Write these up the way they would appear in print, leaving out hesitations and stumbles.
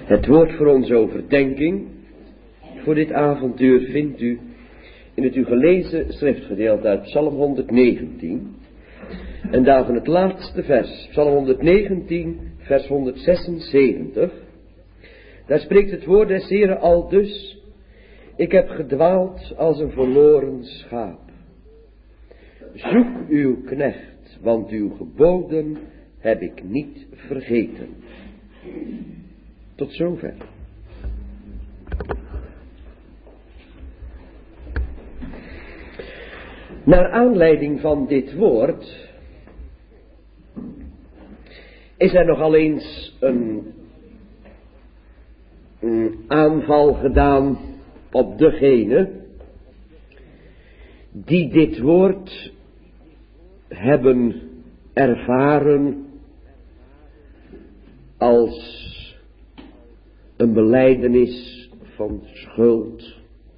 Het woord voor onze overdenking voor dit avontuur vindt u in het u gelezen schriftgedeelte uit Psalm 119. En daarvan het laatste vers, Psalm 119, vers 176. Daar spreekt het woord des Heeren aldus: ik heb gedwaald als een verloren schaap. Zoek uw knecht, want uw geboden heb ik niet vergeten. Tot zover. Naar aanleiding van dit woord is er nogal eens een aanval gedaan op degene die dit woord hebben ervaren als een belijdenis van schuld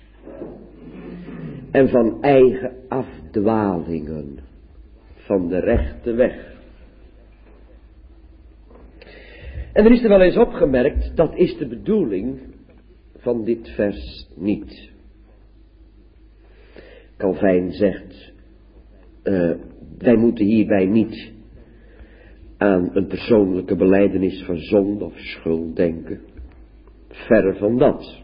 en van eigen afdwalingen van de rechte weg. En er is er wel eens opgemerkt, dat is de bedoeling van dit vers niet. Calvijn zegt, wij moeten hierbij niet aan een persoonlijke belijdenis van zonde of schuld denken. Verre van dat.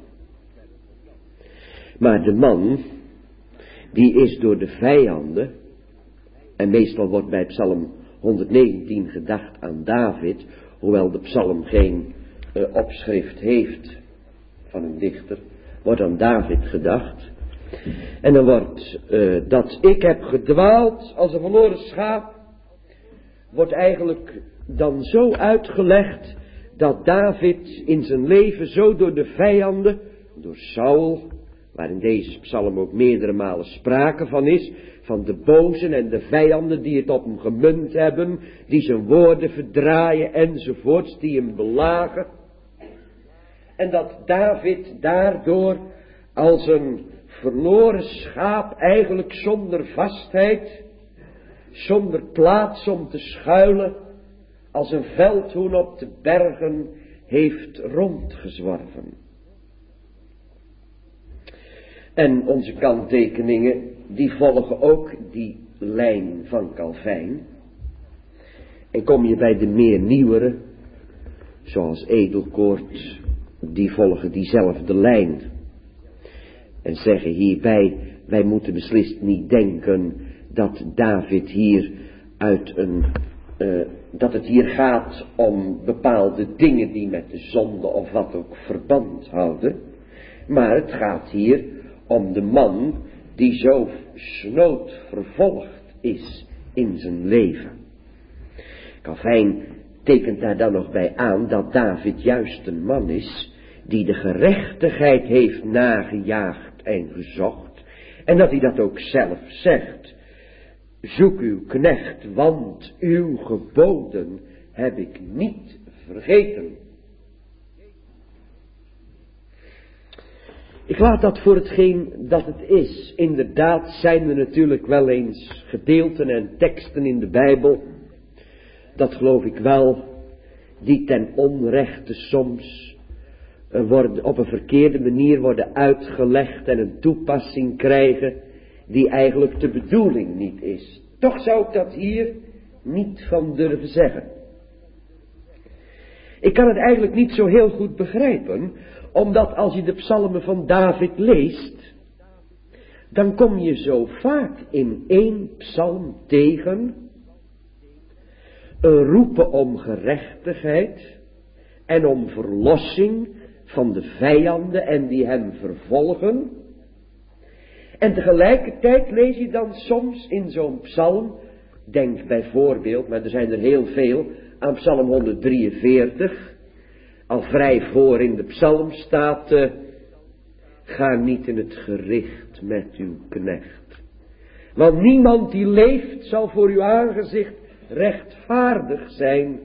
Maar de man, die is door de vijanden, en meestal wordt bij Psalm 119 gedacht aan David, hoewel de psalm geen opschrift heeft van een dichter, wordt aan David gedacht. En dan wordt dat ik heb gedwaald als een verloren schaap, wordt eigenlijk dan zo uitgelegd dat David in zijn leven zo door de vijanden, door Saul, waar in deze psalm ook meerdere malen sprake van is, van de bozen en de vijanden die het op hem gemunt hebben, die zijn woorden verdraaien enzovoorts, die hem belagen. En dat David daardoor als een verloren schaap, eigenlijk zonder vastheid, zonder plaats om te schuilen, als een veldhoen op de bergen heeft rondgezworven. En onze kanttekeningen, die volgen ook die lijn van Calvijn. En kom je bij de meer nieuwere, zoals Edelkoort, die volgen diezelfde lijn. En zeggen hierbij, wij moeten beslist niet denken dat David hier dat het hier gaat om bepaalde dingen die met de zonde of wat ook verband houden. Maar het gaat hier om de man die zo snood vervolgd is in zijn leven. Calvijn tekent daar dan nog bij aan dat David juist een man is die de gerechtigheid heeft nagejaagd en gezocht. En dat hij dat ook zelf zegt. Zoek uw knecht, want uw geboden heb ik niet vergeten. Ik laat dat voor hetgeen dat het is. Inderdaad zijn er natuurlijk wel eens gedeelten en teksten in de Bijbel, dat geloof ik wel, die ten onrechte soms worden op een verkeerde manier worden uitgelegd en een toepassing krijgen die eigenlijk de bedoeling niet is. Toch zou ik dat hier niet van durven zeggen. Ik kan het eigenlijk niet zo heel goed begrijpen, omdat als je de psalmen van David leest, dan kom je zo vaak in één psalm tegen een roepen om gerechtigheid en om verlossing van de vijanden en die hem vervolgen. En tegelijkertijd lees je dan soms in zo'n psalm, denk bijvoorbeeld, maar er zijn er heel veel, aan psalm 143, al vrij voor in de psalm staat, ga niet in het gericht met uw knecht. Want niemand die leeft zal voor uw aangezicht rechtvaardig zijn.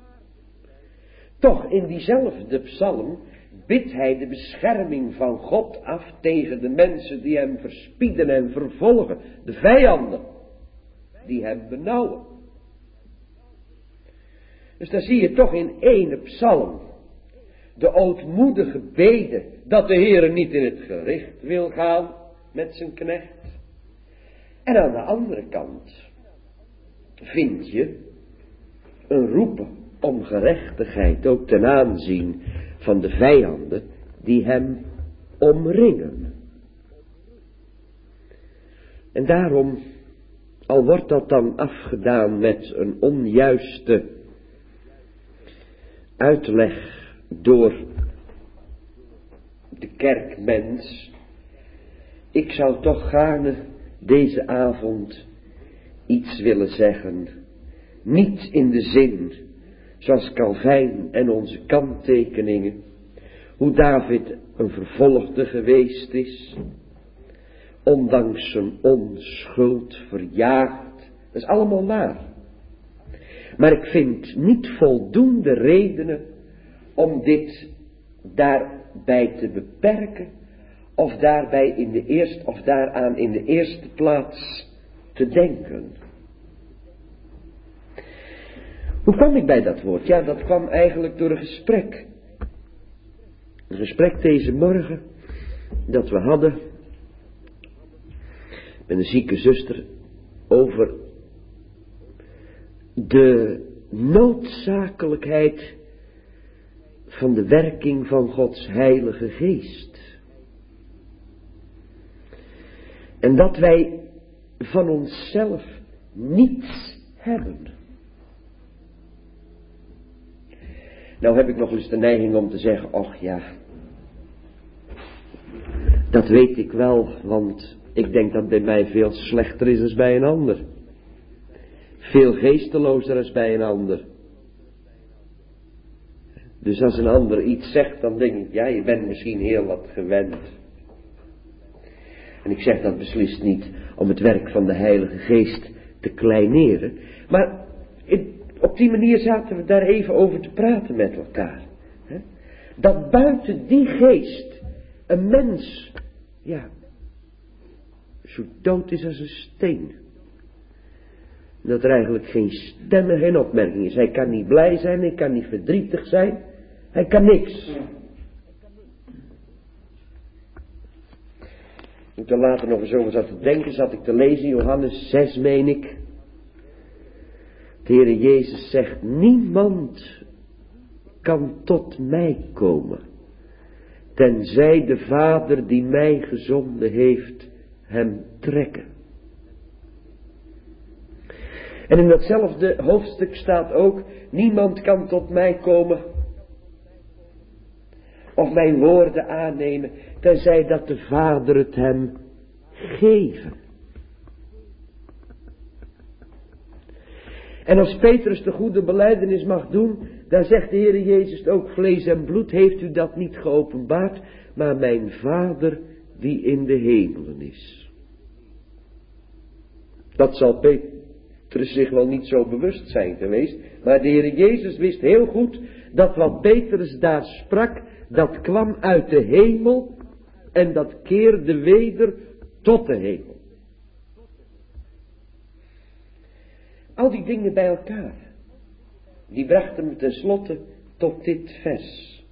Toch in diezelfde psalm bidt hij de bescherming van God af tegen de mensen die hem verspieden en vervolgen. De vijanden die hem benauwen. Dus daar zie je toch in één psalm de ootmoedige bede dat de Heere niet in het gericht wil gaan met zijn knecht. En aan de andere kant vind je een roepen om gerechtigheid ook ten aanzien van de vijanden die hem omringen. En daarom, al wordt dat dan afgedaan met een onjuiste uitleg door de kerkmens, ik zou toch gaarne deze avond iets willen zeggen, niet in de zin zoals Calvijn en onze kanttekeningen, hoe David een vervolgde geweest is, ondanks zijn onschuld verjaagd, dat is allemaal waar. Maar ik vind niet voldoende redenen om dit daarbij te beperken, of daaraan in de eerste plaats te denken. Hoe kwam ik bij dat woord? Ja, dat kwam eigenlijk door een gesprek. Een gesprek deze morgen dat we hadden met een zieke zuster over de noodzakelijkheid van de werking van Gods Heilige Geest. En dat wij van onszelf niets hebben. Nou heb ik nog eens de neiging om te zeggen, och ja, dat weet ik wel, want ik denk dat bij mij veel slechter is dan bij een ander. Veel geestelozer dan bij een ander. Dus als een ander iets zegt, dan denk ik, ja, je bent misschien heel wat gewend. En ik zeg dat beslist niet om het werk van de Heilige Geest te kleineren. Maar op die manier zaten we daar even over te praten met elkaar. Dat buiten die geest een mens, ja, zo dood is als een steen. Dat er eigenlijk geen stem en geen opmerking is. Hij kan niet blij zijn, hij kan niet verdrietig zijn. Hij kan niks. Toen ik er later nog eens over zat te denken, zat ik te lezen, Johannes 6 meen ik. De Heere Jezus zegt, niemand kan tot mij komen, tenzij de Vader die mij gezonden heeft, hem trekken. En in datzelfde hoofdstuk staat ook, niemand kan tot mij komen, of mijn woorden aannemen, tenzij dat de Vader het hem geven. En als Petrus de goede belijdenis mag doen, dan zegt de Heere Jezus ook, vlees en bloed heeft u dat niet geopenbaard, maar mijn Vader die in de hemelen is. Dat zal Petrus zich wel niet zo bewust zijn geweest, maar de Heere Jezus wist heel goed dat wat Petrus daar sprak, dat kwam uit de hemel en dat keerde weder tot de hemel. Al die dingen bij elkaar, die brachten me tenslotte tot dit vers.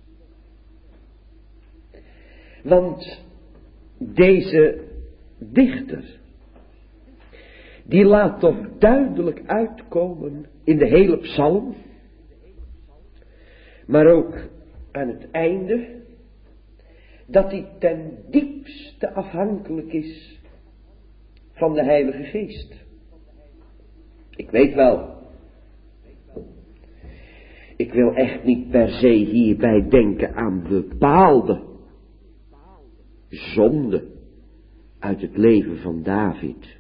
Want deze dichter, die laat toch duidelijk uitkomen in de hele psalm, maar ook aan het einde, dat hij ten diepste afhankelijk is van de Heilige Geest. Ik weet wel, ik wil echt niet per se hierbij denken aan bepaalde zonden uit het leven van David.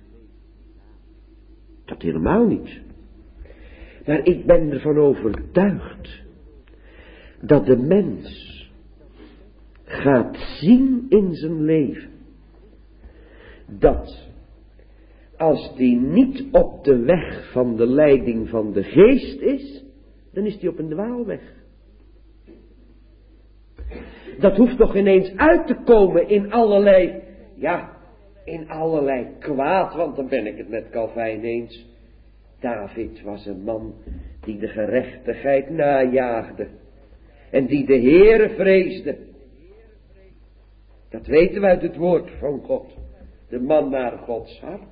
Dat helemaal niet. Maar ik ben ervan overtuigd dat de mens gaat zien in zijn leven dat als die niet op de weg van de leiding van de geest is, dan is die op een dwaalweg. Dat hoeft toch ineens uit te komen in allerlei kwaad, want dan ben ik het met Calvijn eens. David was een man die de gerechtigheid najaagde. en die de Heere vreesde. Dat weten we uit het woord van God. De man naar Gods hart.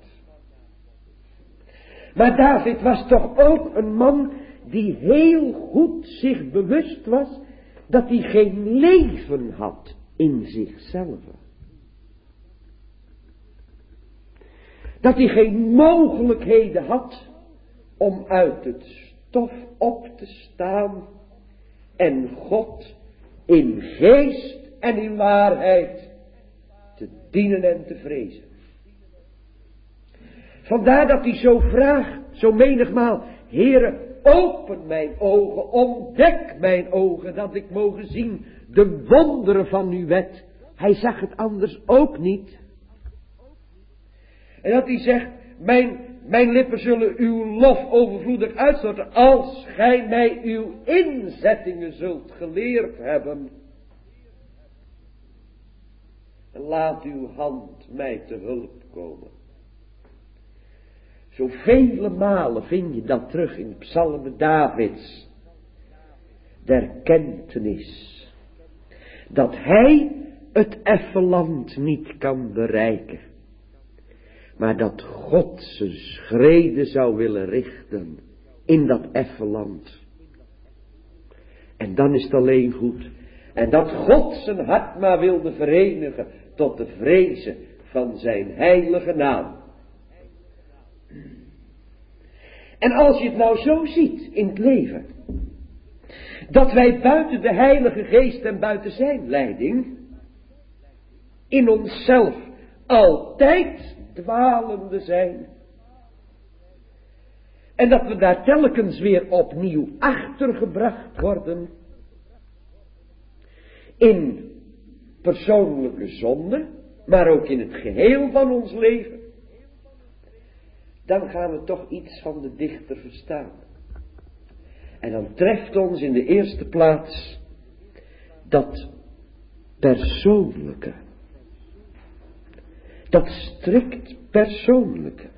Maar David was toch ook een man die heel goed zich bewust was dat hij geen leven had in zichzelf. Dat hij geen mogelijkheden had om uit het stof op te staan en God in geest en in waarheid te dienen en te vrezen. Vandaar dat hij zo vraagt, zo menigmaal: Heere, open mijn ogen, ontdek mijn ogen, dat ik mogen zien de wonderen van uw wet. Hij zag het anders ook niet. En dat hij zegt: mijn lippen zullen uw lof overvloedig uitstorten, als gij mij uw inzettingen zult geleerd hebben. En laat uw hand mij te hulp komen. Zo vele malen vind je dat terug in de psalmen Davids. De erkentenis dat hij het effen land niet kan bereiken, maar dat God zijn schreden zou willen richten in dat effen land. En dan is het alleen goed. En dat God zijn hart maar wilde verenigen tot de vrezen van zijn heilige naam. En als je het nou zo ziet in het leven, dat wij buiten de Heilige Geest en buiten zijn leiding in onszelf altijd dwalende zijn. En dat we daar telkens weer opnieuw achtergebracht worden in persoonlijke zonde, maar ook in het geheel van ons leven. Dan gaan we toch iets van de dichter verstaan. En dan treft ons in de eerste plaats dat persoonlijke. Dat strikt persoonlijke.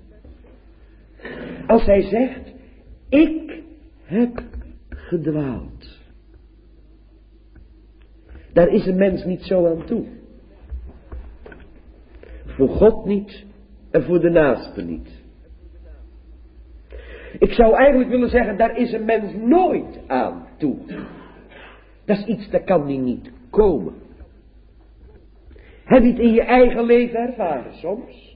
Als hij zegt: ik heb gedwaald. Daar is een mens niet zo aan toe. Voor God niet en voor de naaste niet. Ik zou eigenlijk willen zeggen, daar is een mens nooit aan toe. Dat is iets, dat kan die niet komen. Heb je het in je eigen leven ervaren soms?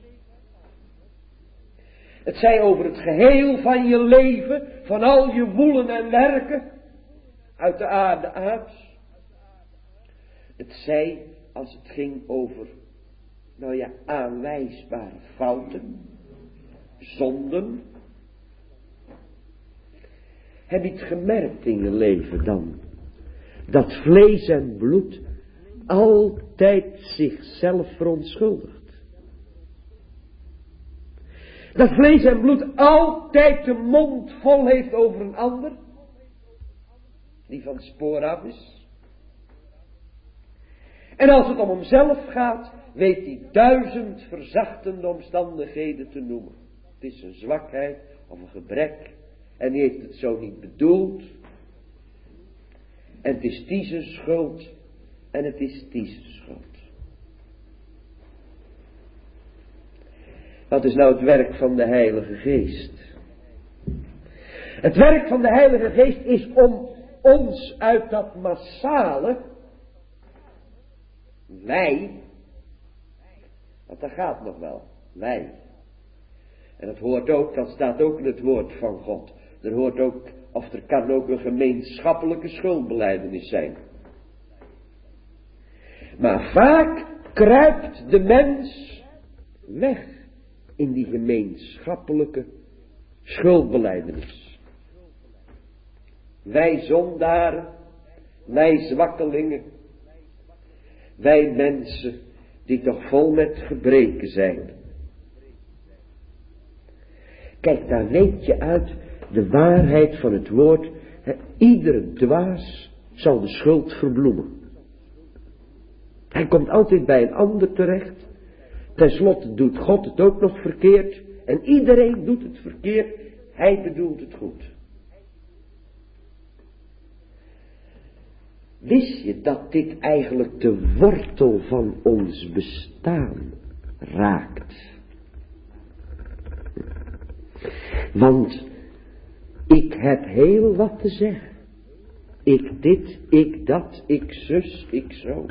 Het zij over het geheel van je leven, van al je woelen en werken, uit de aarde uit. Het zij als het ging over, aanwijsbare fouten, zonden. Heb je het gemerkt in je leven dan? Dat vlees en bloed altijd zichzelf verontschuldigt. Dat vlees en bloed altijd de mond vol heeft over een ander, die van het spoor af is. En als het om hemzelf gaat, weet hij 1000 verzachtende omstandigheden te noemen. Het is een zwakheid of een gebrek. En die heeft het zo niet bedoeld. En het is die zijn schuld. En het is die zijn schuld. Wat is nou het werk van de Heilige Geest? Het werk van de Heilige Geest is om ons uit dat massale, wij, want dat gaat nog wel, wij. En dat hoort ook, dat staat ook in het woord van God. Er hoort ook, of er kan ook een gemeenschappelijke schuldbelijdenis zijn. Maar vaak kruipt de mens weg in die gemeenschappelijke schuldbelijdenis. Wij zondaren, wij zwakkelingen, wij mensen die toch vol met gebreken zijn. Kijk, daar weet je uit de waarheid van het woord. Iedere dwaas zal de schuld verbloemen. Hij komt altijd bij een ander terecht. Ten slotte doet God het ook nog verkeerd. En iedereen doet het verkeerd. Hij bedoelt het goed. Wist je dat dit eigenlijk de wortel van ons bestaan raakt? Want ik heb heel wat te zeggen. Ik dit, ik dat, ik zus, ik zo.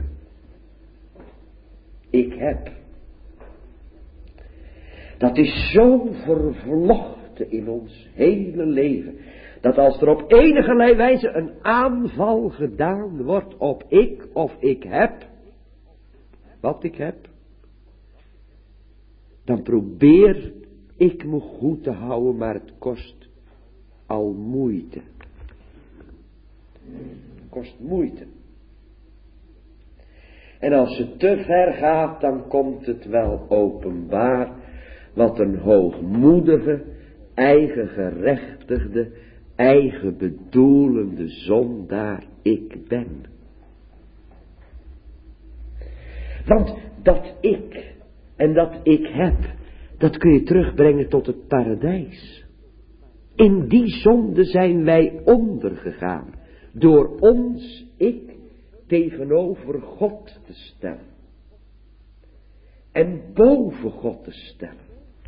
Ik heb. Dat is zo vervlochten in ons hele leven. Dat als er op enige wijze een aanval gedaan wordt op ik of ik heb. Wat ik heb. Dan probeer ik me goed te houden, maar het kost al moeite. Het kost moeite. En als het te ver gaat, dan komt het wel openbaar wat een hoogmoedige, eigengerechtigde, eigenbedoelende zondaar ik ben. Want dat ik en dat ik heb, dat kun je terugbrengen tot het paradijs. In die zonde zijn wij ondergegaan, door ons ik tegenover God te stellen. En boven God te stellen.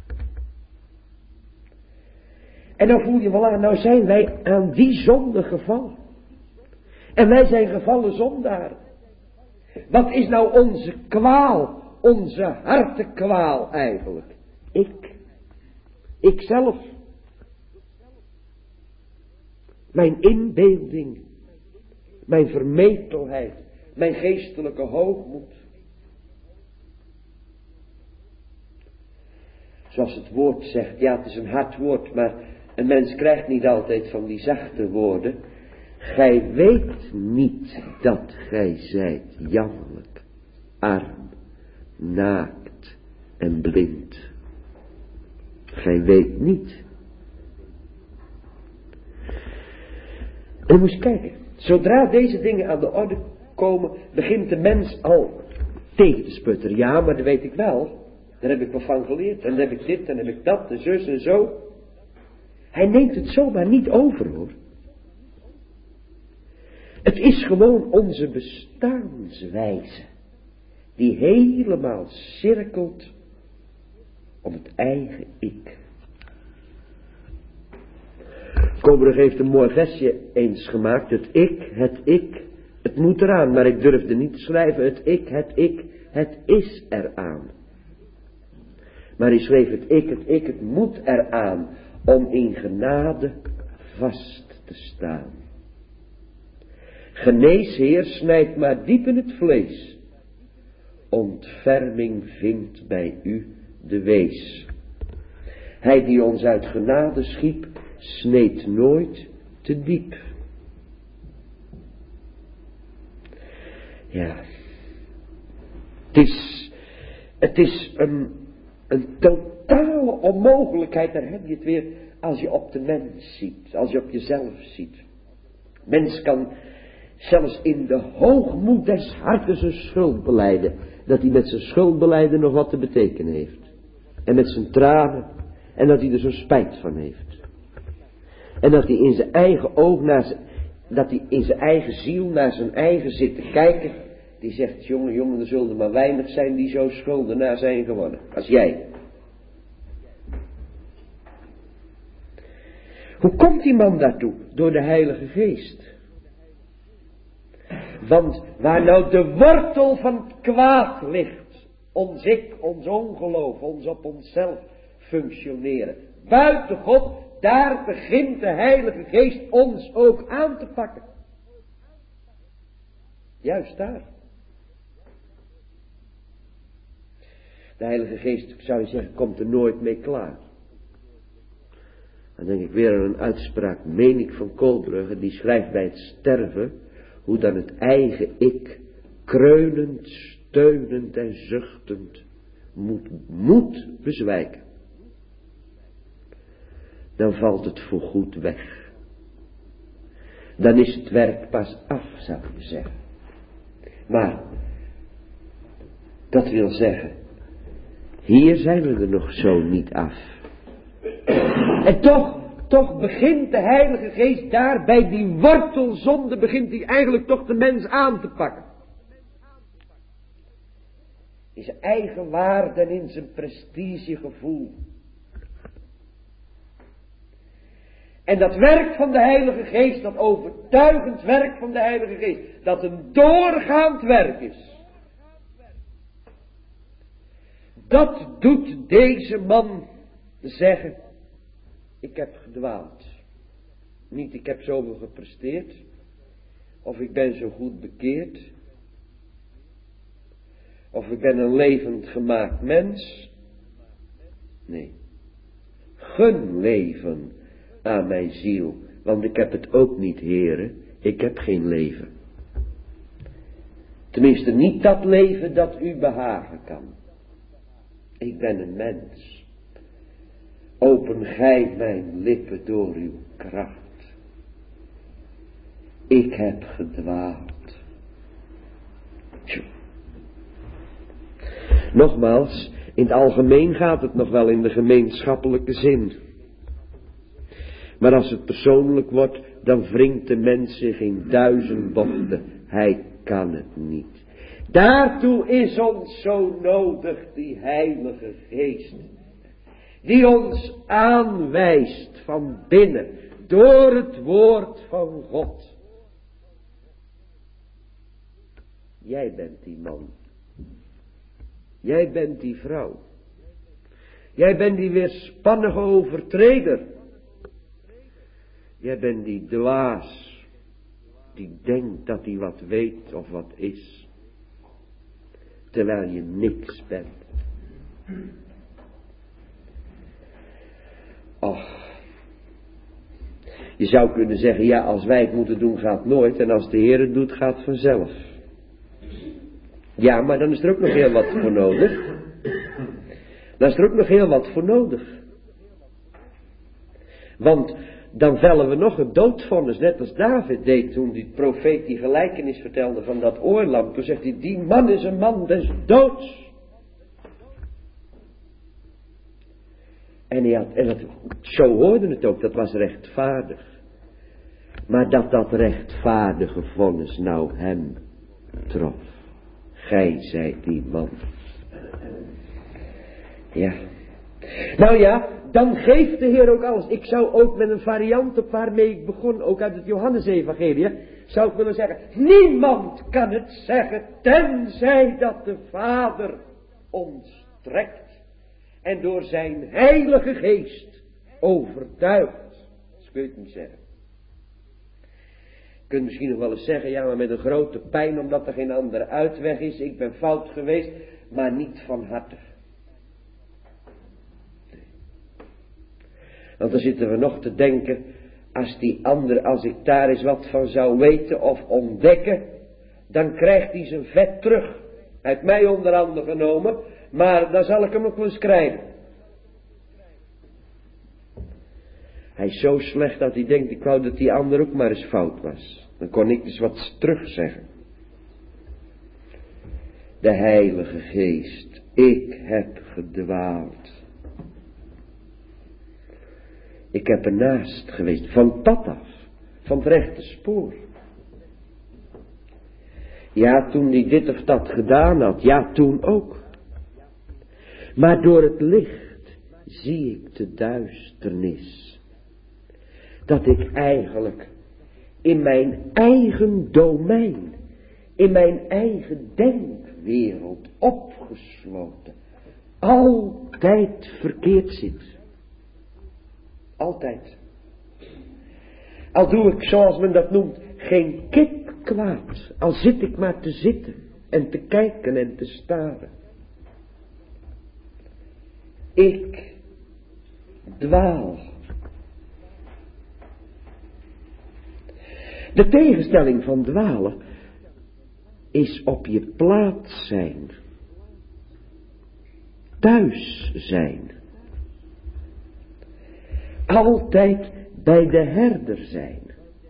En dan voel je wel aan, nou zijn wij aan die zonde gevallen. En wij zijn gevallen zondaren. Wat is nou onze kwaal, onze hartekwaal eigenlijk? Ikzelf. Mijn inbeelding, mijn vermetelheid, mijn geestelijke hoogmoed. Zoals het woord zegt, ja, het is een hard woord, maar een mens krijgt niet altijd van die zachte woorden. Gij weet niet dat gij zijt jammerlijk, arm, naakt en blind. Gij weet niet. En je moet kijken, zodra deze dingen aan de orde komen, begint de mens al tegen te sputteren. Ja, maar dat weet ik wel. Daar heb ik wel van geleerd. En dan heb ik dit, en dan heb ik dat, en zus en zo. Hij neemt het zomaar niet over, hoor. Het is gewoon onze bestaanswijze, die helemaal cirkelt om het eigen ik. Koberg heeft een mooi versje eens gemaakt. Het ik, het moet eraan, maar ik durfde niet te schrijven. Het ik, het is eraan. Maar hij schreef het moet eraan om in genade vast te staan. Geneesheer, snijdt maar diep in het vlees. Ontferming vindt bij u de wees. Hij die ons uit genade schiep, sneed nooit te diep. Ja. Het is een totale onmogelijkheid, daar heb je het weer, als je op de mens ziet, als je op jezelf ziet. Mens kan zelfs in de hoogmoed des harten zijn schuld belijden, dat hij met zijn schuld belijden nog wat te betekenen heeft. En met zijn tranen, en dat hij er zo spijt van heeft. En dat hij in zijn eigen oog, dat hij in zijn eigen ziel naar zijn eigen zit te kijken. Die zegt, jongen, er zullen er maar weinig zijn die zo schuldenaar zijn geworden, als jij. Hoe komt die man daartoe? Door de Heilige Geest. Want waar nou de wortel van het kwaad ligt, ons ik, ons ongeloof, ons op onszelf functioneren, buiten God, daar begint de Heilige Geest ons ook aan te pakken. Juist daar. De Heilige Geest, zou je zeggen, komt er nooit mee klaar. Dan denk ik weer aan een uitspraak, meen ik, van Koolbrugge, die schrijft bij het sterven, hoe dan het eigen ik, kreunend, steunend en zuchtend, moet bezwijken. Dan valt het voorgoed weg. Dan is het werk pas af, zou je zeggen. Maar, dat wil zeggen, hier zijn we er nog zo niet af. En toch toch begint de Heilige Geest daar bij die wortelzonde, begint hij eigenlijk toch de mens aan te pakken. In zijn eigen waarde en in zijn prestigegevoel. En dat werk van de Heilige Geest, dat overtuigend werk van de Heilige Geest, dat een doorgaand werk is. Dat doet deze man zeggen, ik heb gedwaald. Niet ik heb zoveel gepresteerd, of ik ben zo goed bekeerd, of ik ben een levend gemaakt mens. Nee, gun leven aan mijn ziel, want ik heb het ook niet, Heere, ik heb geen leven. Tenminste niet dat leven dat u behagen kan. Ik ben een mens. Open gij mijn lippen door uw kracht. Ik heb gedwaald. Tjoe. Nogmaals, in het algemeen gaat het nog wel in de gemeenschappelijke zin. Maar als het persoonlijk wordt, dan wringt de mens zich in duizend bochten. Hij kan het niet. Daartoe is ons zo nodig die Heilige Geest. Die ons aanwijst van binnen, door het woord van God. Jij bent die man. Jij bent die vrouw. Jij bent die weerspannige overtreder. Jij bent die dwaas, die denkt dat hij wat weet of wat is, terwijl je niks bent. Och, je zou kunnen zeggen, ja, als wij het moeten doen gaat nooit, en als de Heer het doet gaat vanzelf. Ja, maar dan is er ook nog heel wat voor nodig. Dan is er ook nog heel wat voor nodig. Want dan vellen we nog het doodvonnis, net als David deed toen die profeet die gelijkenis vertelde van dat oorlam. Toen zegt hij, die man is een man des doods. En zo hoorde het ook, dat was rechtvaardig. Maar dat rechtvaardige vonnis nou hem trof. Gij zijt die man. Ja. Nou ja, dan geeft de Heer ook alles. Ik zou ook met een variant op waarmee ik begon, ook uit het Johannesevangelie, zou ik willen zeggen, niemand kan het zeggen, tenzij dat de Vader ons trekt en door zijn Heilige Geest overtuigt. Dat kun je het niet zeggen. Je kunt misschien nog wel eens zeggen, ja, maar met een grote pijn, omdat er geen andere uitweg is, ik ben fout geweest, maar niet van harte. Want dan zitten we nog te denken, als die ander, als ik daar eens wat van zou weten of ontdekken, dan krijgt hij zijn vet terug. Uit mij onder andere genomen, maar dan zal ik hem ook wel eens krijgen. Hij is zo slecht dat hij denkt, ik wou dat die ander ook maar eens fout was. Dan kon ik dus wat terug zeggen. De Heilige Geest, ik heb gedwaald. Ik heb ernaast geweest, van pad af, van het rechte spoor. Ja, toen hij dit of dat gedaan had, ja, toen ook. Maar door het licht zie ik de duisternis. Dat ik eigenlijk in mijn eigen domein, in mijn eigen denkwereld opgesloten, altijd verkeerd zit. Altijd. Al doe ik, zoals men dat noemt, geen kip kwaad. Al zit ik maar te zitten en te kijken en te staren. Ik dwaal. De tegenstelling van dwalen is op je plaats zijn. Thuis zijn. Altijd bij de herder zijn.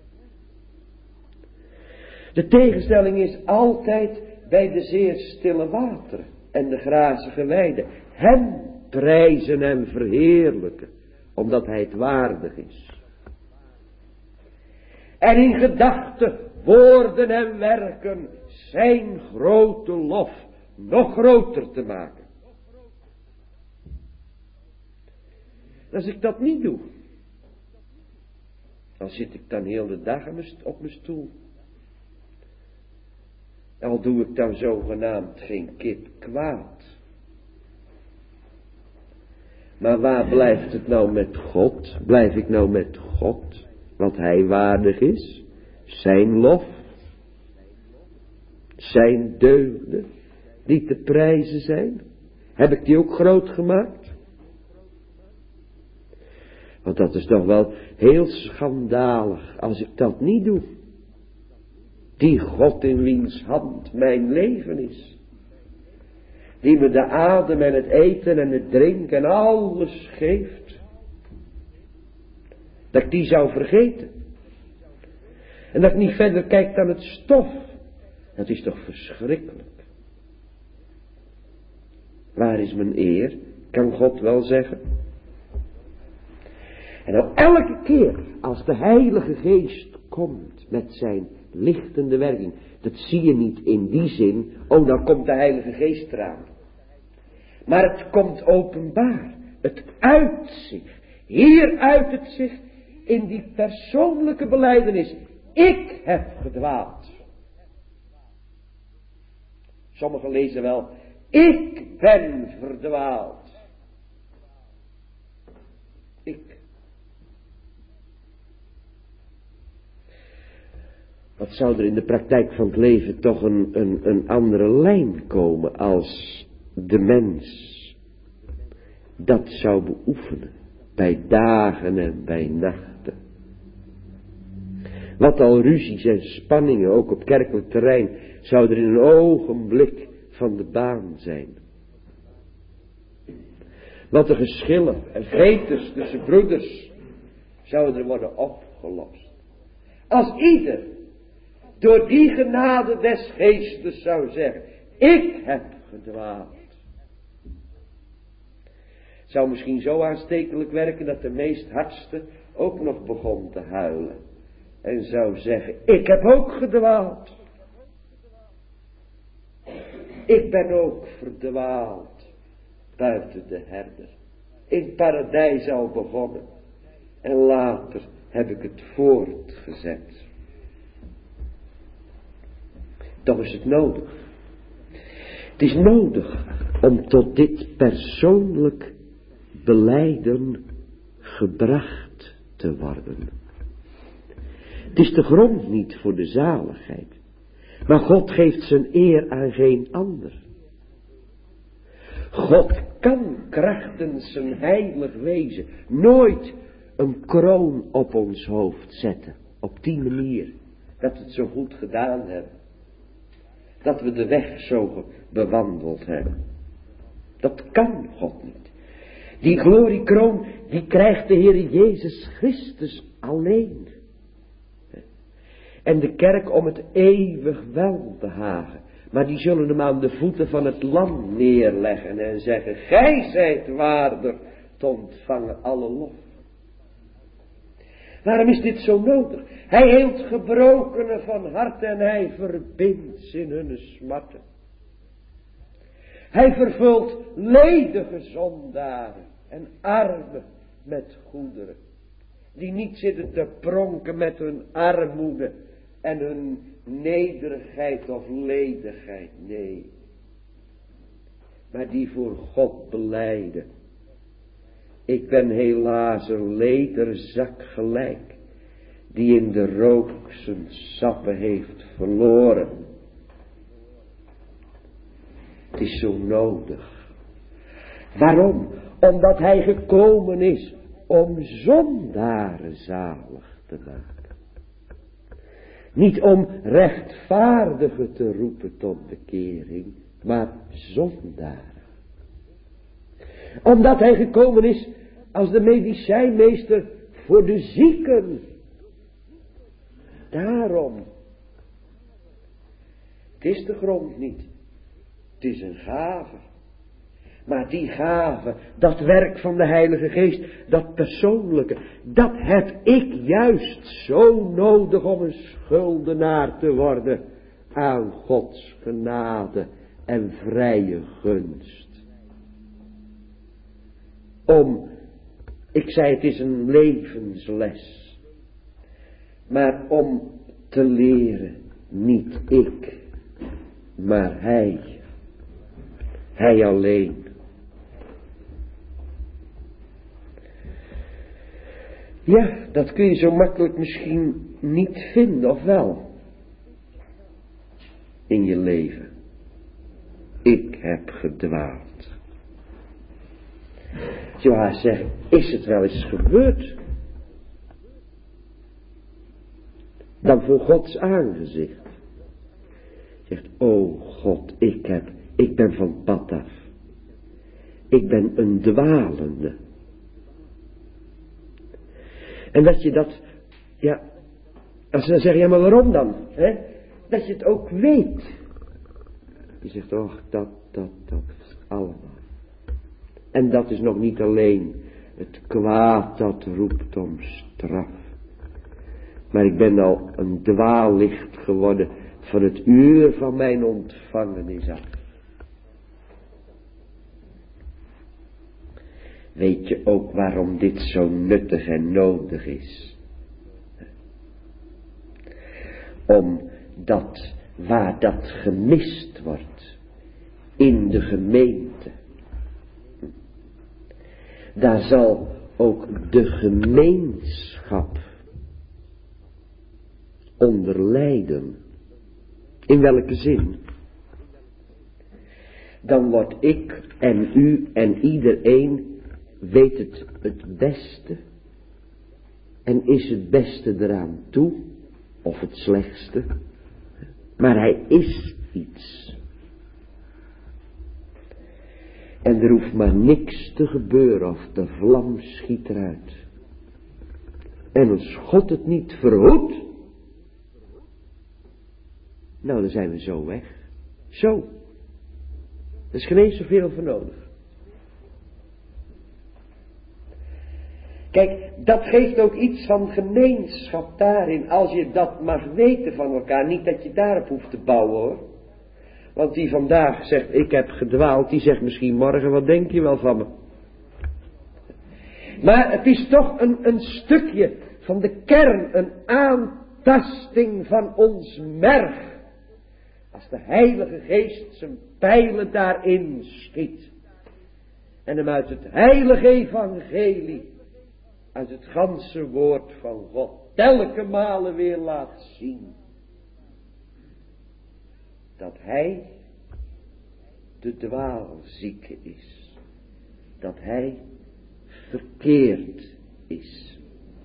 De tegenstelling is altijd bij de zeer stille wateren en de grazige weiden. Hem prijzen en verheerlijken. omdat hij het waardig is. En in gedachten, woorden en werken zijn grote lof nog groter te maken. Als ik dat niet doe, dan zit ik dan heel de dag op mijn stoel. Al doe ik dan zogenaamd geen kip kwaad. Maar waar blijft het nou met God? Blijf ik nou met God, wat hij waardig is? Zijn lof, zijn deugden, die te prijzen zijn? Heb ik die ook groot gemaakt? Want dat is toch wel heel schandalig als ik dat niet doe. Die God in wiens hand mijn leven is. Die me de adem en het eten en het drinken en alles geeft. Dat ik die zou vergeten. En dat ik niet verder kijk dan het stof. Dat is toch verschrikkelijk. Waar is mijn eer? Kan God wel zeggen. En nou elke keer als de Heilige Geest komt met zijn lichtende werking. Dat zie je niet in die zin, oh dan komt de Heilige Geest eraan. Maar het komt openbaar. Het uit zich. Hier uit het zich in die persoonlijke belijdenis. Ik heb gedwaald. Sommigen lezen wel, ik ben verdwaald. Ik. Wat zou er in de praktijk van het leven toch een andere lijn komen als de mens dat zou beoefenen bij dagen en bij nachten. Wat al ruzies en spanningen ook op kerkelijk terrein zou er in een ogenblik van de baan zijn. Wat de geschillen en veters tussen broeders zouden er worden opgelost. Als ieder door die genade des geestes zou zeggen, ik heb gedwaald. Het zou misschien zo aanstekelijk werken dat de meest hardste ook nog begon te huilen. En zou zeggen, ik heb ook gedwaald. Ik ben ook verdwaald buiten de herder. In paradijs al begonnen. En later heb ik het voortgezet. Toch is het nodig. Het is nodig om tot dit persoonlijk belijden gebracht te worden. Het is de grond niet voor de zaligheid. Maar God geeft zijn eer aan geen ander. God kan krachtens zijn heilig wezen nooit een kroon op ons hoofd zetten. Op die manier dat we het zo goed gedaan hebben. Dat we de weg zo bewandeld hebben. Dat kan God niet. Die gloriekroon, die krijgt de Heer Jezus Christus alleen. En de kerk om het eeuwig welbehagen. Maar die zullen hem aan de voeten van het lam neerleggen en zeggen, gij zijt waardig te ontvangen alle lof. Waarom is dit zo nodig? Hij heelt gebrokenen van hart en hij verbindt ze in hun smarten. Hij vervult ledige zondaren en armen met goederen. Die niet zitten te pronken met hun armoede en hun nederigheid of ledigheid. Nee. Maar die voor God belijden. Ik ben helaas een lederzak gelijk. Die in de rook zijn sappen heeft verloren. Het is zo nodig. Waarom? Omdat hij gekomen is om zondaren zalig te maken. Niet om rechtvaardigen te roepen tot bekering, maar zondaren. Omdat hij gekomen is als de medicijnmeester voor de zieken. Daarom. Het is de grond niet. Het is een gave. Maar die gave, dat werk van de Heilige Geest, dat persoonlijke, dat heb ik juist zo nodig om een schuldenaar te worden aan Gods genade en vrije gunst. Ik zei het is een levensles, maar om te leren, niet ik, maar Hij alleen. Ja, dat kun je zo makkelijk misschien niet vinden, of wel? In je leven. Ik heb gedwaald. Je zou haast zeggen, is het wel eens gebeurd? Dan voor Gods aangezicht. Zegt, o God, ik ben van pad af. Ik ben een dwalende. En dat je dat, ja, als ze dan zeggen, ja maar waarom dan? Hè? Dat je het ook weet. Je zegt, och, dat allemaal. En dat is nog niet alleen het kwaad dat roept om straf. Maar ik ben al een dwaallicht geworden van het uur van mijn ontvangenis af. Weet je ook waarom dit zo nuttig en nodig is? Omdat waar dat gemist wordt in de gemeente, daar zal ook de gemeenschap onder lijden. In welke zin? Dan word ik en u en iedereen weet het beste en is het beste eraan toe, of het slechtste, maar hij is iets. En er hoeft maar niks te gebeuren of de vlam schiet eruit. En als God het niet verhoedt, nou dan zijn we zo weg. Zo. Er is geen eens zoveel voor nodig. Kijk, dat geeft ook iets van gemeenschap daarin, als je dat mag weten van elkaar. Niet dat je daarop hoeft te bouwen hoor. Want die vandaag zegt, ik heb gedwaald, die zegt misschien morgen, wat denk je wel van me? Maar het is toch een stukje van de kern, een aantasting van ons merg. Als de Heilige Geest zijn pijlen daarin schiet. En hem uit het heilige evangelie, uit het ganse woord van God, telke malen weer laat zien. Dat hij de dwaalzieke is. Dat hij verkeerd is.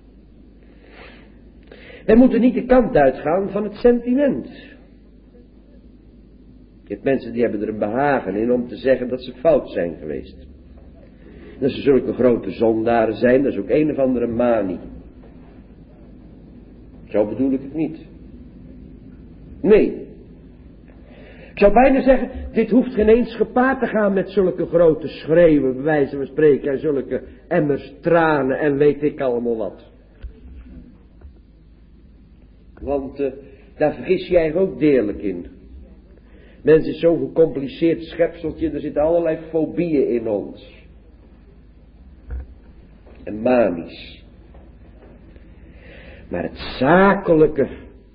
Wij moeten niet de kant uitgaan van het sentiment. Je hebt mensen die hebben er een behagen in om te zeggen dat ze fout zijn geweest. Dat ze zulke grote zondaren zijn, dat is ook een of andere manie. Zo bedoel ik het niet. Nee. Ik zou bijna zeggen, dit hoeft geen eens gepaard te gaan met zulke grote schreeuwen, bij wijze van spreken, en zulke emmers tranen en weet ik allemaal wat. Want daar vergis jij ook deerlijk in. Mens is zo'n gecompliceerd schepseltje, er zitten allerlei fobieën in ons. En manisch. Maar het zakelijke,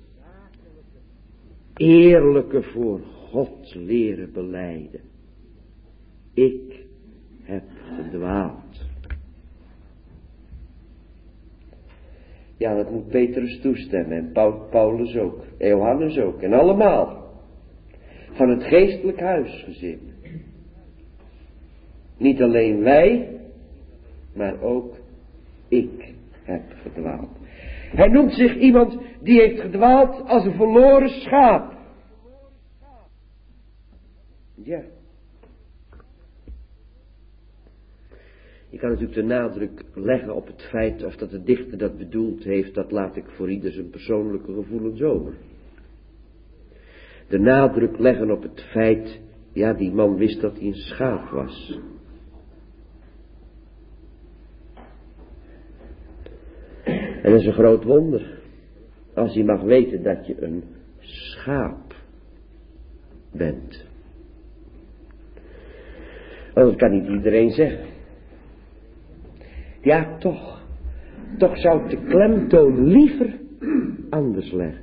eerlijke voor God leren belijden. Ik heb gedwaald. Ja, dat moet Petrus toestemmen en Paulus ook, Johannes ook en allemaal. Van het geestelijk huisgezin. Niet alleen wij, maar ook ik heb gedwaald. Hij noemt zich iemand die heeft gedwaald als een verloren schaap. Ja. Je kan natuurlijk de nadruk leggen op het feit of dat de dichter dat bedoeld heeft, dat laat ik voor ieder zijn persoonlijke gevoelens over. De nadruk leggen op het feit, Ja, die man wist dat hij een schaap was. En dat is een groot wonder. Als je mag weten dat je een schaap bent. Want dat kan niet iedereen zeggen. Ja, toch zou ik de klemtoon liever anders leggen.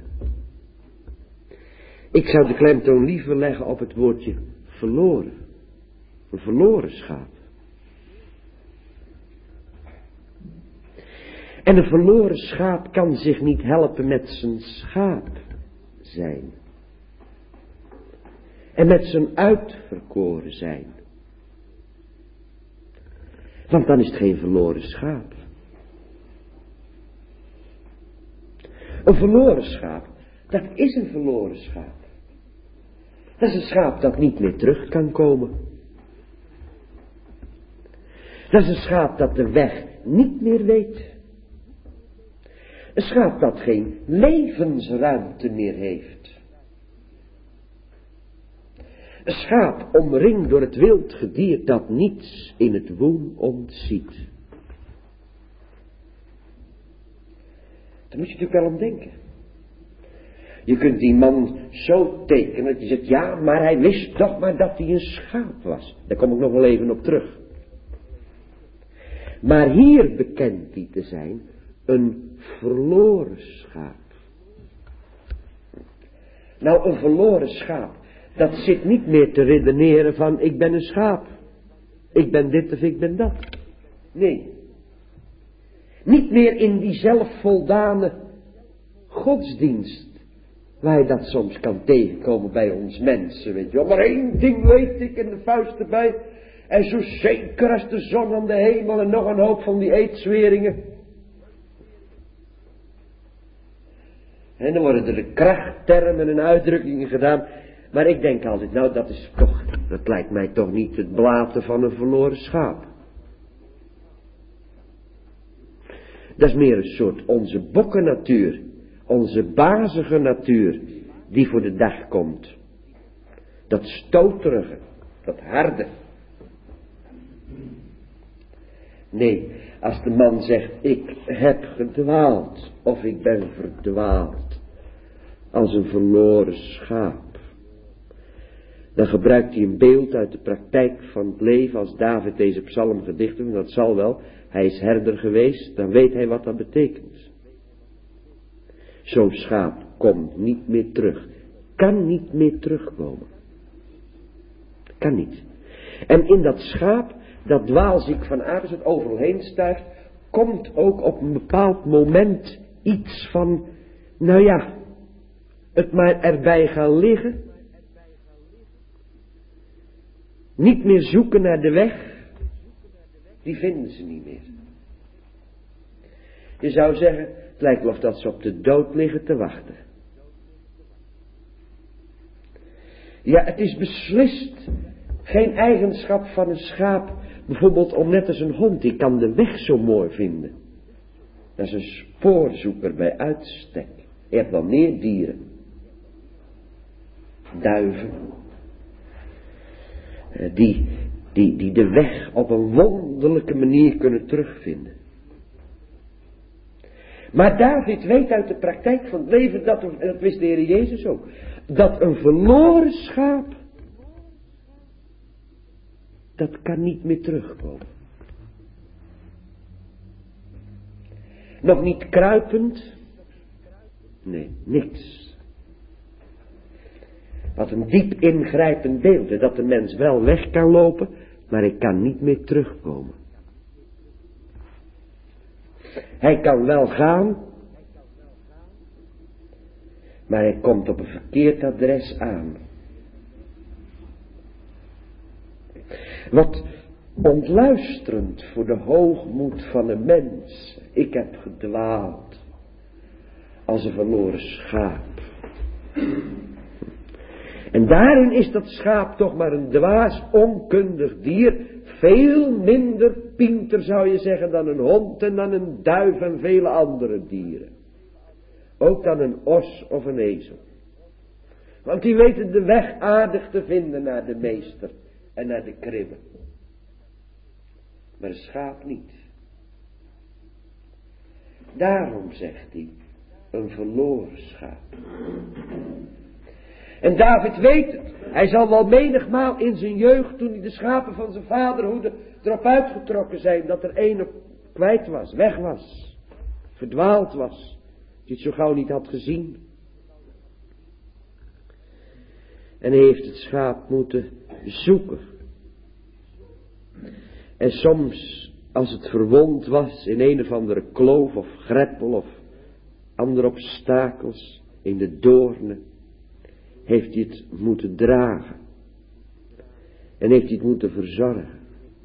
Ik zou de klemtoon liever leggen op het woordje verloren. Een verloren schaap. En een verloren schaap kan zich niet helpen met zijn schaap zijn. En met zijn uitverkoren zijn. Want dan is het geen verloren schaap. Een verloren schaap, dat is een verloren schaap. Dat is een schaap dat niet meer terug kan komen. Dat is een schaap dat de weg niet meer weet. Een schaap dat geen levensruimte meer heeft. Een schaap omringd door het wild gedier dat niets in het woen ontziet. Daar moet je natuurlijk wel om denken. Je kunt die man zo tekenen dat je zegt, ja, maar hij wist toch maar dat hij een schaap was. Daar kom ik nog wel even op terug. Maar hier bekent hij te zijn een verloren schaap. Nou, een verloren schaap, dat zit niet meer te redeneren van ik ben een schaap. Ik ben dit of ik ben dat. Nee. Niet meer in die zelfvoldane godsdienst. Waar je dat soms kan tegenkomen bij ons mensen, weet je wel. Maar één ding weet ik in de vuist erbij. En zo zeker als de zon aan de hemel en nog een hoop van die eetzweringen. En dan worden er de krachttermen en uitdrukkingen gedaan. Maar ik denk altijd, nou dat lijkt mij toch niet het blaten van een verloren schaap. Dat is meer een soort onze bokkennatuur. Onze bazige natuur die voor de dag komt. Dat stoterige, dat harde. Nee, als de man zegt ik heb gedwaald of ik ben verdwaald als een verloren schaap. Dan gebruikt hij een beeld uit de praktijk van het leven als David deze psalm gedicht heeft. Dat zal wel, hij is herder geweest, dan weet hij wat dat betekent. Zo'n schaap komt niet meer terug. Kan niet meer terugkomen. Kan niet. En in dat schaap, dat dwaalziek van aard het overal heen stuift, komt ook op een bepaald moment iets van, nou ja, het maar erbij gaan liggen. Niet meer zoeken naar de weg. Die vinden ze niet meer. Je zou zeggen, het lijkt wel of dat ze op de dood liggen te wachten. Ja, het is beslist geen eigenschap van een schaap, bijvoorbeeld om net als een hond, die kan de weg zo mooi vinden. Dat is een spoorzoeker bij uitstek. Je hebt wel meer dieren. Duiven. Die de weg op een wonderlijke manier kunnen terugvinden. Maar David weet uit de praktijk van het leven, dat wist de Heer Jezus ook, dat een verloren schaap, dat kan niet meer terugkomen. Nog niet kruipend, nee, niks. Wat een diep ingrijpend beeld, dat de mens wel weg kan lopen, maar hij kan niet meer terugkomen. Hij kan wel gaan, maar hij komt op een verkeerd adres aan. Wat ontluisterend voor de hoogmoed van een mens. Ik heb gedwaald als een verloren schaap. En daarin is dat schaap toch maar een dwaas, onkundig dier. Veel minder pinter zou je zeggen dan een hond en dan een duif en vele andere dieren. Ook dan een os of een ezel. Want die weten de weg aardig te vinden naar de meester en naar de kribbe. Maar een schaap niet. Daarom zegt hij, een verloren schaap. En David weet het. Hij zal wel menigmaal in zijn jeugd, toen hij de schapen van zijn vader hoedde, erop uitgetrokken zijn dat er een op kwijt was, weg was, verdwaald was, die het zo gauw niet had gezien. En hij heeft het schaap moeten zoeken. En soms, als het verwond was in een of andere kloof of greppel of andere obstakels, in de doornen, heeft hij het moeten dragen. En heeft hij het moeten verzorgen.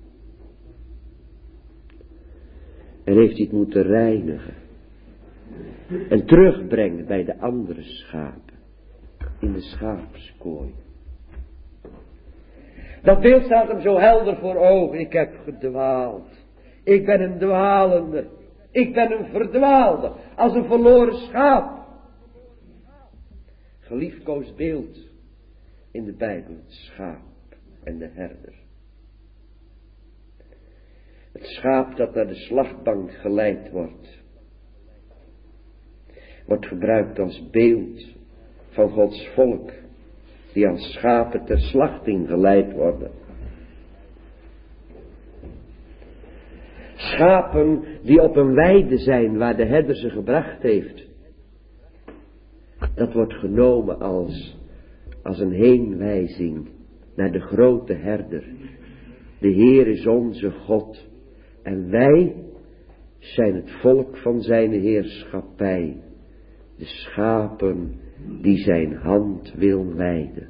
En heeft hij het moeten reinigen. En terugbrengen bij de andere schapen. In de schaapskooi. Dat beeld staat hem zo helder voor ogen. Ik heb gedwaald. Ik ben een dwalende. Ik ben een verdwaalde. Als een verloren schaap. Geliefkoosd beeld in de Bijbel. Het schaap en de herder. Het schaap dat naar de slachtbank geleid wordt. Wordt gebruikt als beeld van Gods volk. Die als schapen ter slachting geleid worden. Schapen die op een weide zijn waar de herder ze gebracht heeft. Dat wordt genomen als een heenwijzing naar de grote herder. De Heer is onze God. En wij zijn het volk van zijn heerschappij. De schapen die zijn hand wil wijden.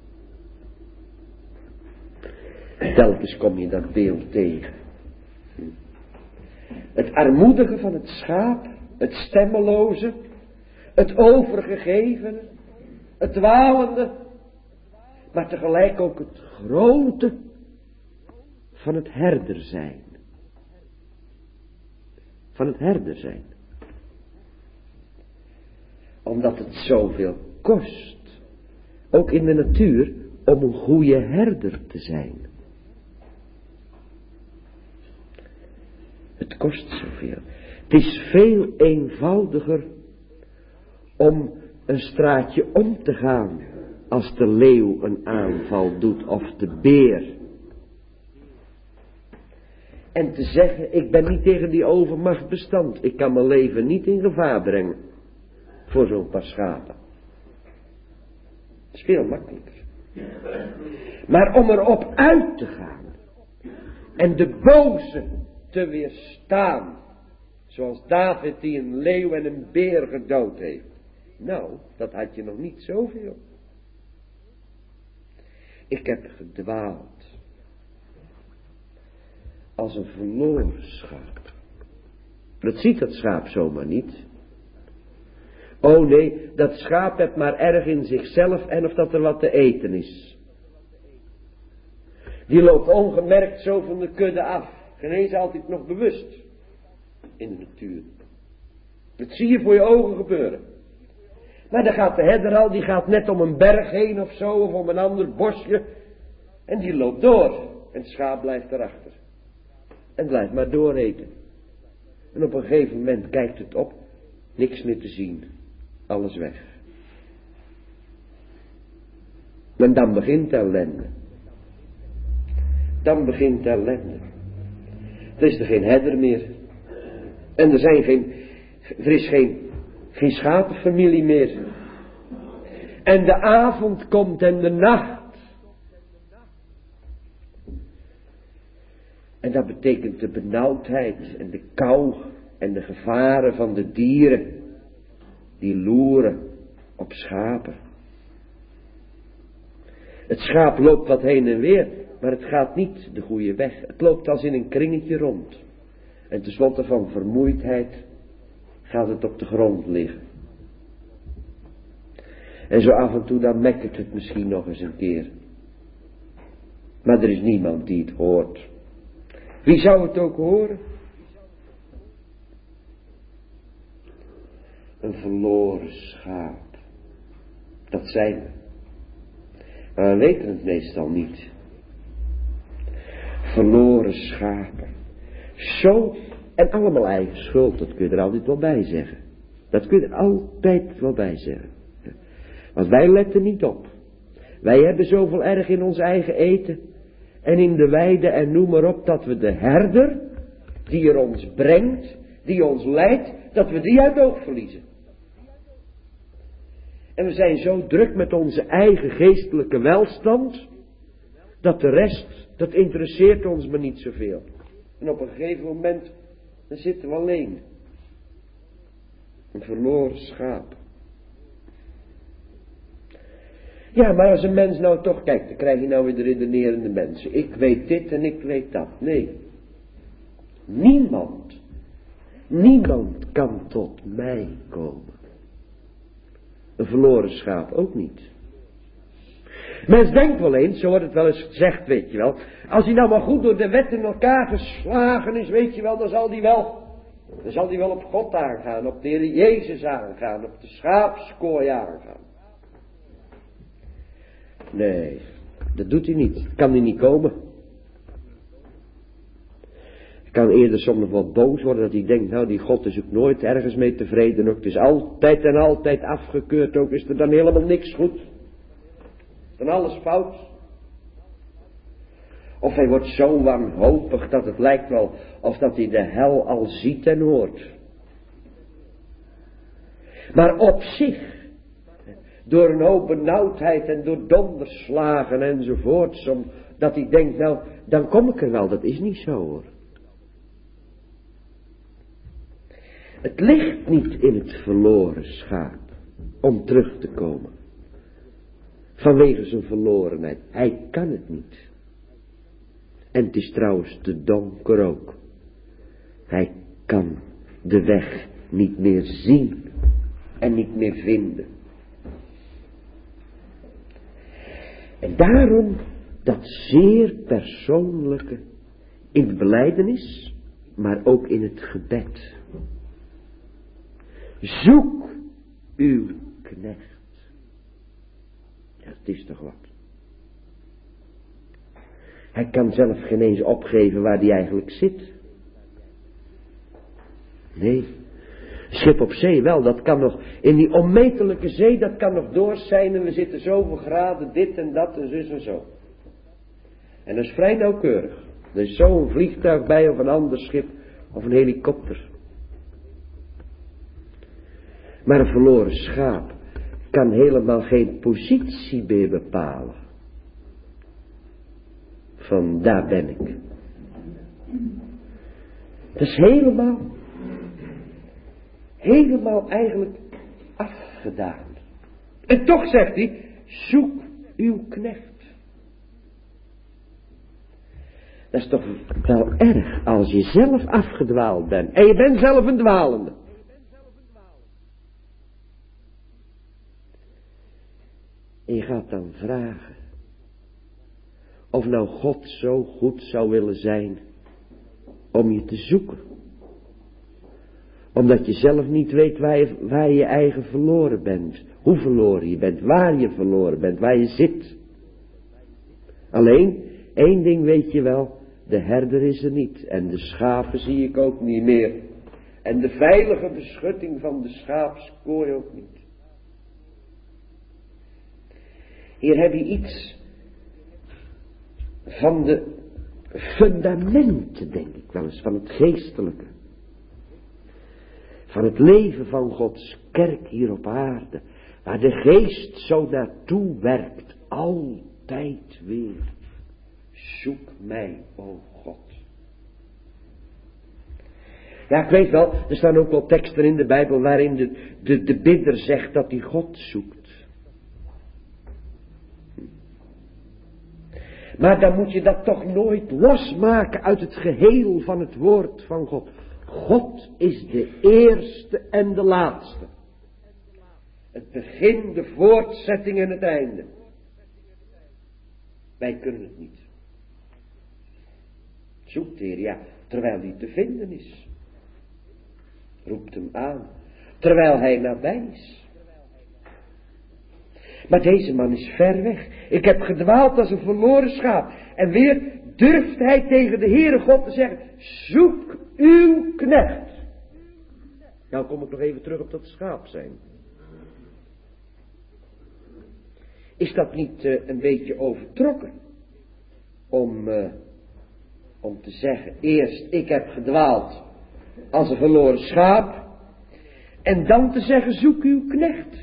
Telkens kom je dat beeld tegen. Het armoedige van het schaap, het stemmeloze, het overgegevene, het dwalende, maar tegelijk ook het grote van het herder zijn. Van het herder zijn. Omdat het zoveel kost, ook in de natuur, om een goede herder te zijn. Het kost zoveel. Het is veel eenvoudiger om een straatje om te gaan als de leeuw een aanval doet of de beer. En te zeggen, ik ben niet tegen die overmacht bestand. Ik kan mijn leven niet in gevaar brengen voor zo'n paar schapen. Dat is veel makkelijker. Maar om erop uit te gaan en de boze te weerstaan, zoals David die een leeuw en een beer gedood heeft. Nou, dat had je nog niet zoveel. Ik heb gedwaald als een verloren schaap. Dat ziet dat schaap zomaar niet. Oh nee, dat schaap heeft maar erg in zichzelf en of dat er wat te eten is. Die loopt ongemerkt zo van de kudde af. Geen eens altijd nog bewust in de natuur. Dat zie je voor je ogen gebeuren. Maar dan gaat de herder al, die gaat net om een berg heen of zo, of om een ander bosje. En die loopt door. En het schaap blijft erachter. En blijft maar dooreten. En op een gegeven moment kijkt het op. Niks meer te zien. Alles weg. En dan begint de ellende. Dan begint de ellende. Er is er geen herder meer. En er is geen schapenfamilie meer. En de avond komt en de nacht. En dat betekent de benauwdheid en de kou en de gevaren van de dieren die loeren op schapen. Het schaap loopt wat heen en weer, maar het gaat niet de goede weg. Het loopt als in een kringetje rond. En tenslotte van vermoeidheid gaat het op de grond liggen. En zo af en toe dan mekkert het misschien nog eens een keer. Maar er is niemand die het hoort. Wie zou het ook horen? Een verloren schaap. Dat zijn we. Maar we weten het meestal niet. Verloren schapen. Zo, en allemaal eigen schuld, dat kun je er altijd wel bij zeggen. Dat kun je er altijd wel bij zeggen. Want wij letten niet op. Wij hebben zoveel erg in ons eigen eten en in de weide en noem maar op, dat we de herder, die er ons brengt, die ons leidt, dat we die uit het oog verliezen. En we zijn zo druk met onze eigen geestelijke welstand, dat de rest, dat interesseert ons maar niet zoveel. En op een gegeven moment, dan zitten we alleen. Een verloren schaap. Ja, maar als een mens nou toch, kijk, dan krijg je nou weer de redenerende mensen. Ik weet dit en ik weet dat. Nee. Niemand kan tot mij komen. Een verloren schaap ook niet. Mens denkt wel eens, zo wordt het wel eens gezegd, weet je wel. Als hij nou maar goed door de wet in elkaar geslagen is, weet je wel, dan zal hij wel op God aangaan, op de Heer Jezus aangaan, op de schaapskooi aangaan. Nee, dat doet hij niet. Kan hij niet komen. Hij kan eerder soms nog wel boos worden dat hij denkt, nou die God is ook nooit ergens mee tevreden. Ook het is altijd en altijd afgekeurd, ook is er dan helemaal niks goed. Dan alles fout. Of hij wordt zo wanhopig dat het lijkt wel of dat hij de hel al ziet en hoort. Maar op zich, door een hoop benauwdheid en door donderslagen enzovoorts, dat hij denkt, nou, dan kom ik er wel. Dat is niet zo hoor. Het ligt niet in het verloren schaap om terug te komen. Vanwege zijn verlorenheid. Hij kan het niet. En het is trouwens te donker ook. Hij kan de weg niet meer zien en niet meer vinden. En daarom dat zeer persoonlijke in de belijdenis, maar ook in het gebed. Zoek uw knecht. Ja, het is toch wat. Hij kan zelf geen eens opgeven waar hij eigenlijk zit. Nee. Schip op zee wel, dat kan nog, in die onmetelijke zee, dat kan nog doorzijn en we zitten zoveel graden, dit en dat en zus en zo. En dat is vrij nauwkeurig. Er is zo'n vliegtuig bij of een ander schip of een helikopter. Maar een verloren schaap kan helemaal geen positie meer bepalen. Van daar ben ik. Dat is helemaal eigenlijk afgedaan. En toch zegt hij, zoek uw knecht. Dat is toch wel erg als je zelf afgedwaald bent. En je bent zelf een dwalende. En je gaat dan vragen of nou God zo goed zou willen zijn om je te zoeken. Omdat je zelf niet weet waar je eigen verloren bent. Hoe verloren je bent, waar je verloren bent, waar je zit. Alleen, één ding weet je wel, de herder is er niet. En de schapen zie ik ook niet meer. En de veilige beschutting van de schaapskooi ook niet. Hier heb je iets van de fundamenten, denk ik wel eens, van het geestelijke. Van het leven van Gods kerk hier op aarde. Waar de geest zo naartoe werkt. Altijd weer. Zoek mij, o God. Ja, ik weet wel, er staan ook wel teksten in de Bijbel waarin de bidder zegt dat hij God zoekt. Maar dan moet je dat toch nooit losmaken uit het geheel van het woord van God. God is de eerste en de laatste. Het begin, de voortzetting en het einde. Wij kunnen het niet. Zoekt de Heer, ja, terwijl hij te vinden is. Roept hem aan, terwijl hij nabij is. Maar deze man is ver weg. Ik heb gedwaald als een verloren schaap. En weer durft hij tegen de Heere God te zeggen, zoek uw knecht. Nou kom ik nog even terug op dat schaap zijn. Is dat niet een beetje overtrokken? Om te zeggen, eerst ik heb gedwaald als een verloren schaap. En dan te zeggen, zoek uw knecht.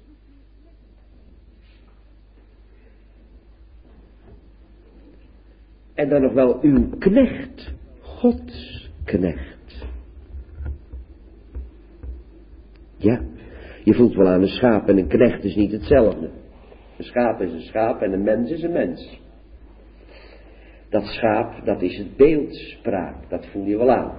En dan nog wel uw knecht, Gods knecht. Ja, je voelt wel aan een schaap en een knecht is niet hetzelfde. Een schaap is een schaap en een mens is een mens. Dat schaap, dat is het beeldspraak, dat voel je wel aan.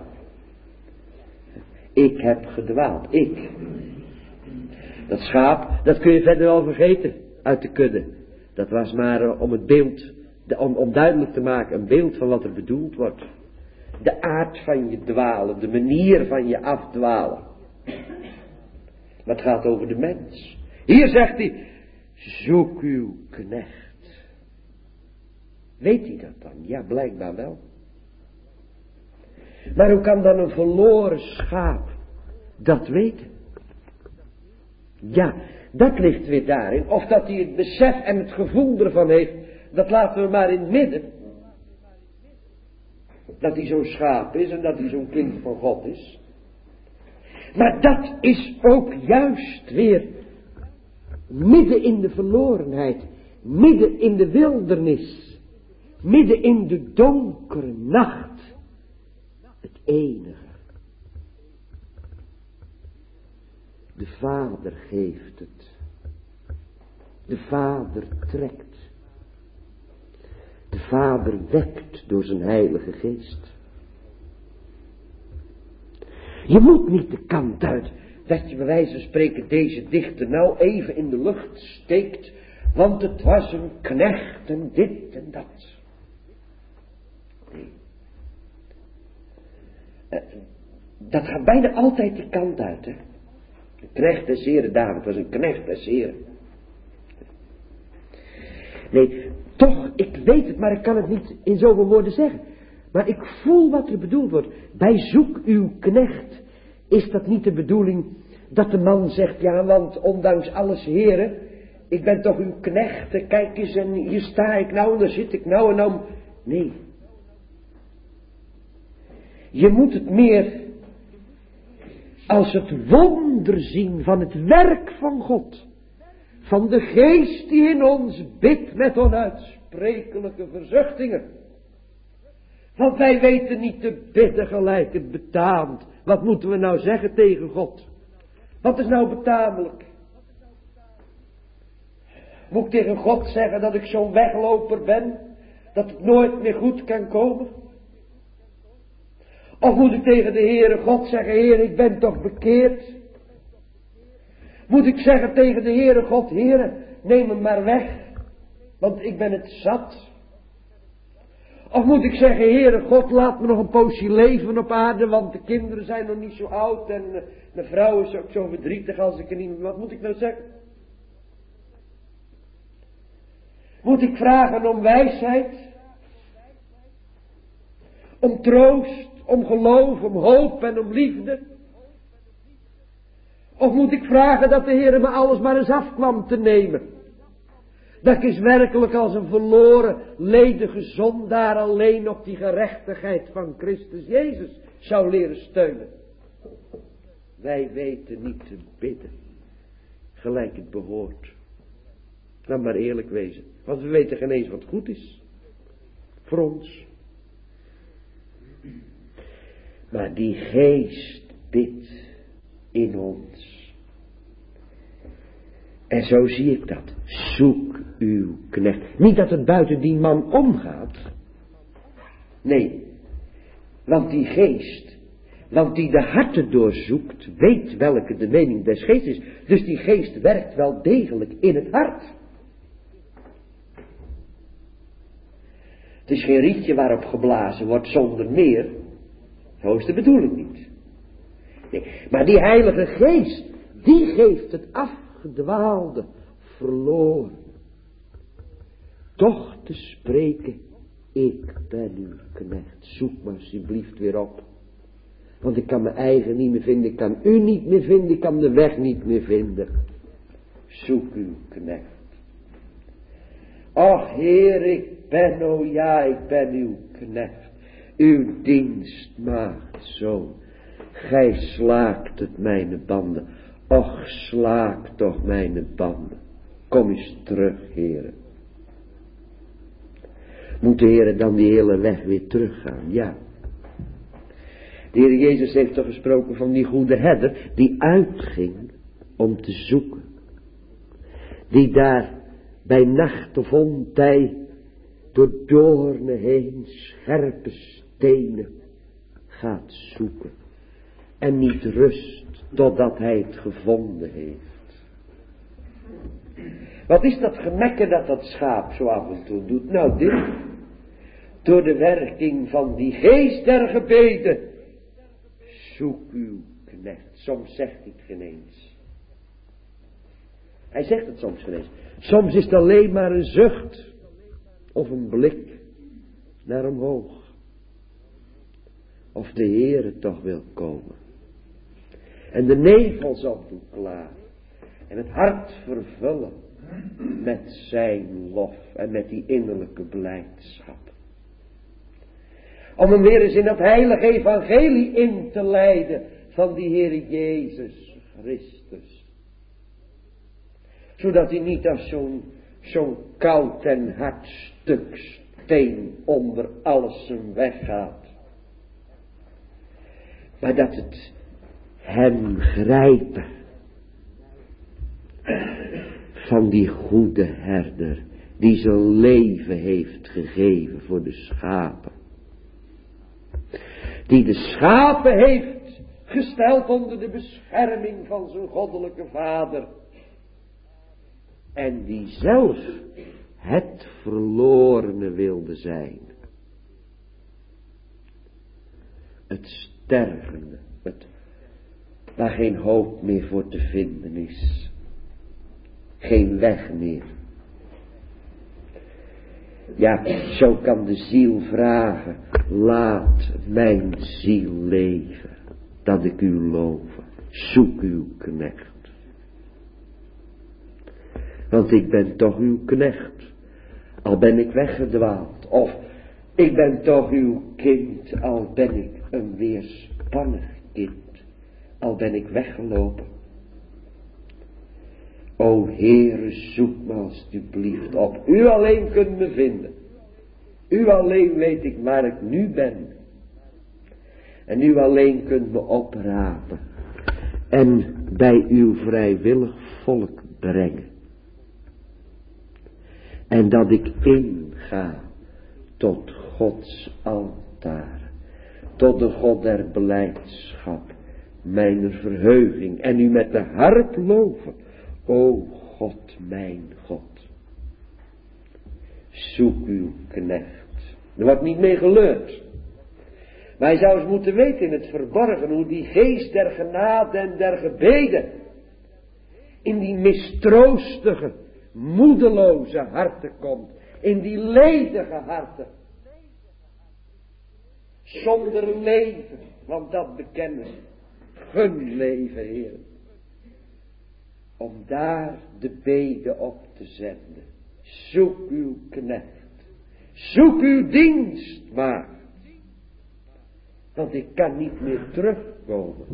Ik heb gedwaald, ik. Dat schaap, dat kun je verder wel vergeten uit de kudde. Dat was maar om het beeld, om duidelijk te maken, een beeld van wat er bedoeld wordt. De aard van je dwalen, de manier van je afdwalen. Maar het gaat over de mens. Hier zegt hij, zoek uw knecht. Weet hij dat dan? Ja, blijkbaar wel. Maar hoe kan dan een verloren schaap dat weten? Ja, dat ligt weer daarin. Of dat hij het besef en het gevoel ervan heeft, dat laten we maar in het midden. Dat hij zo'n schaap is en dat hij zo'n kind van God is. Maar dat is ook juist weer midden in de verlorenheid, midden in de wildernis, midden in de donkere nacht, het enige. De Vader geeft het. De Vader trekt. De Vader wekt door zijn Heilige Geest. Je moet niet de kant uit dat je bij wijze van spreken deze dichter nou even in de lucht steekt, want het was een knecht en dit en dat. Nee. Dat gaat bijna altijd die kant uit, hè. Een knecht des Heren, David was een knecht des Heren. Nee, toch, ik weet het, maar ik kan het niet in zoveel woorden zeggen. Maar ik voel wat er bedoeld wordt. Bij zoek uw knecht is dat niet de bedoeling dat de man zegt, ja, want ondanks alles, Heren, ik ben toch uw knecht, kijk eens en hier sta ik nou en daar zit ik nou en dan. Nee. Je moet het meer als het wonder zien van het werk van God. Van de geest die in ons bidt met onuitsprekelijke verzuchtingen. Want wij weten niet te bidden gelijk het betaamt. Wat moeten we nou zeggen tegen God? Wat is nou betamelijk? Moet ik tegen God zeggen dat ik zo'n wegloper ben? Dat het nooit meer goed kan komen? Of moet ik tegen de Heere God zeggen, Heer, ik ben toch bekeerd? Moet ik zeggen tegen de Heere God, Heere, neem hem maar weg, want ik ben het zat? Of moet ik zeggen, Heere God, laat me nog een poosje leven op aarde, want de kinderen zijn nog niet zo oud en de vrouw is ook zo verdrietig als ik er niet meer... Wat moet ik nou zeggen? Moet ik vragen om wijsheid? Om troost, om geloof, om hoop en om liefde? Of moet ik vragen dat de Heer me alles maar eens af kwam te nemen? Dat ik eens werkelijk als een verloren, ledige zondaar alleen op die gerechtigheid van Christus Jezus zou leren steunen. Wij weten niet te bidden, gelijk het behoort. Laat maar eerlijk wezen, want we weten geen eens wat goed is. Voor ons. Maar die geest bidt in ons. En zo zie ik dat. Zoek uw knecht. Niet dat het buiten die man omgaat. Nee. Want die geest, want die de harten doorzoekt, weet welke de mening des geestes is. Dus die geest werkt wel degelijk in het hart. Het is geen rietje waarop geblazen wordt zonder meer. Zo is de bedoeling niet. Nee, maar die Heilige Geest, die geeft het afgedwaalde, verloren. Toch te spreken, ik ben uw knecht. Zoek me alsjeblieft weer op. Want ik kan mijn eigen niet meer vinden, ik kan u niet meer vinden, ik kan de weg niet meer vinden. Zoek uw knecht. Och Heer, ik ben uw knecht. Uw dienstmaagd, zoon. Gij slaakt het mijn banden. Och, slaak toch mijn banden. Kom eens terug, Heere. Moet de Heere dan die hele weg weer teruggaan? Ja. De Heer Jezus heeft toch gesproken van die goede herder, die uitging om te zoeken. Die daar bij nacht of ontij door doornen heen scherpe stenen gaat zoeken. En niet rust totdat hij het gevonden heeft. Wat is dat gemekken dat schaap zo af en toe doet? Nou dit. Door de werking van die geest der gebeden. Zoek uw knecht. Soms zegt hij het geen eens. Hij zegt het soms geen eens. Soms is het alleen maar een zucht. Of een blik naar omhoog. Of de Heere toch wil komen. En de nevels op doen klaar. En het hart vervullen met zijn lof en met die innerlijke blijdschap. Om hem weer eens in dat heilige evangelie in te leiden van die Heere Jezus Christus. Zodat hij niet als zo'n koud en hard stuk steen onder alles zijn weg gaat. Maar dat het hem grijpen van die goede herder die zijn leven heeft gegeven voor de schapen. Die de schapen heeft gesteld onder de bescherming van zijn goddelijke vader. En die zelf het verlorene wilde zijn. Het stervende, waar geen hoop meer voor te vinden is. Geen weg meer. Ja, zo kan de ziel vragen, laat mijn ziel leven, dat ik u love. Zoek uw knecht. Want ik ben toch uw knecht, al ben ik weggedwaald. Of ik ben toch uw kind, al ben ik een weerspannig kind. Al ben ik weggelopen. O Heere, zoek me alstublieft op. U alleen kunt me vinden. U alleen weet ik waar ik nu ben. En u alleen kunt me oprapen. En bij uw vrijwillig volk brengen. En dat ik inga tot Gods altaar. Tot de God der blijdschap. Mijn verheuging. En u met de harp loven. O God, mijn God. Zoek uw knecht. Er wordt niet mee geleurd. Maar hij zou eens moeten weten in het verborgen hoe die geest der genade en der gebeden in die mistroostige, moedeloze harten komt. In die ledige harten. Zonder leven, want dat bekennen. Gun leven, Heer. Om daar de bede op te zenden. Zoek uw knecht. Zoek uw dienstmaagd. Want ik kan niet meer terugkomen.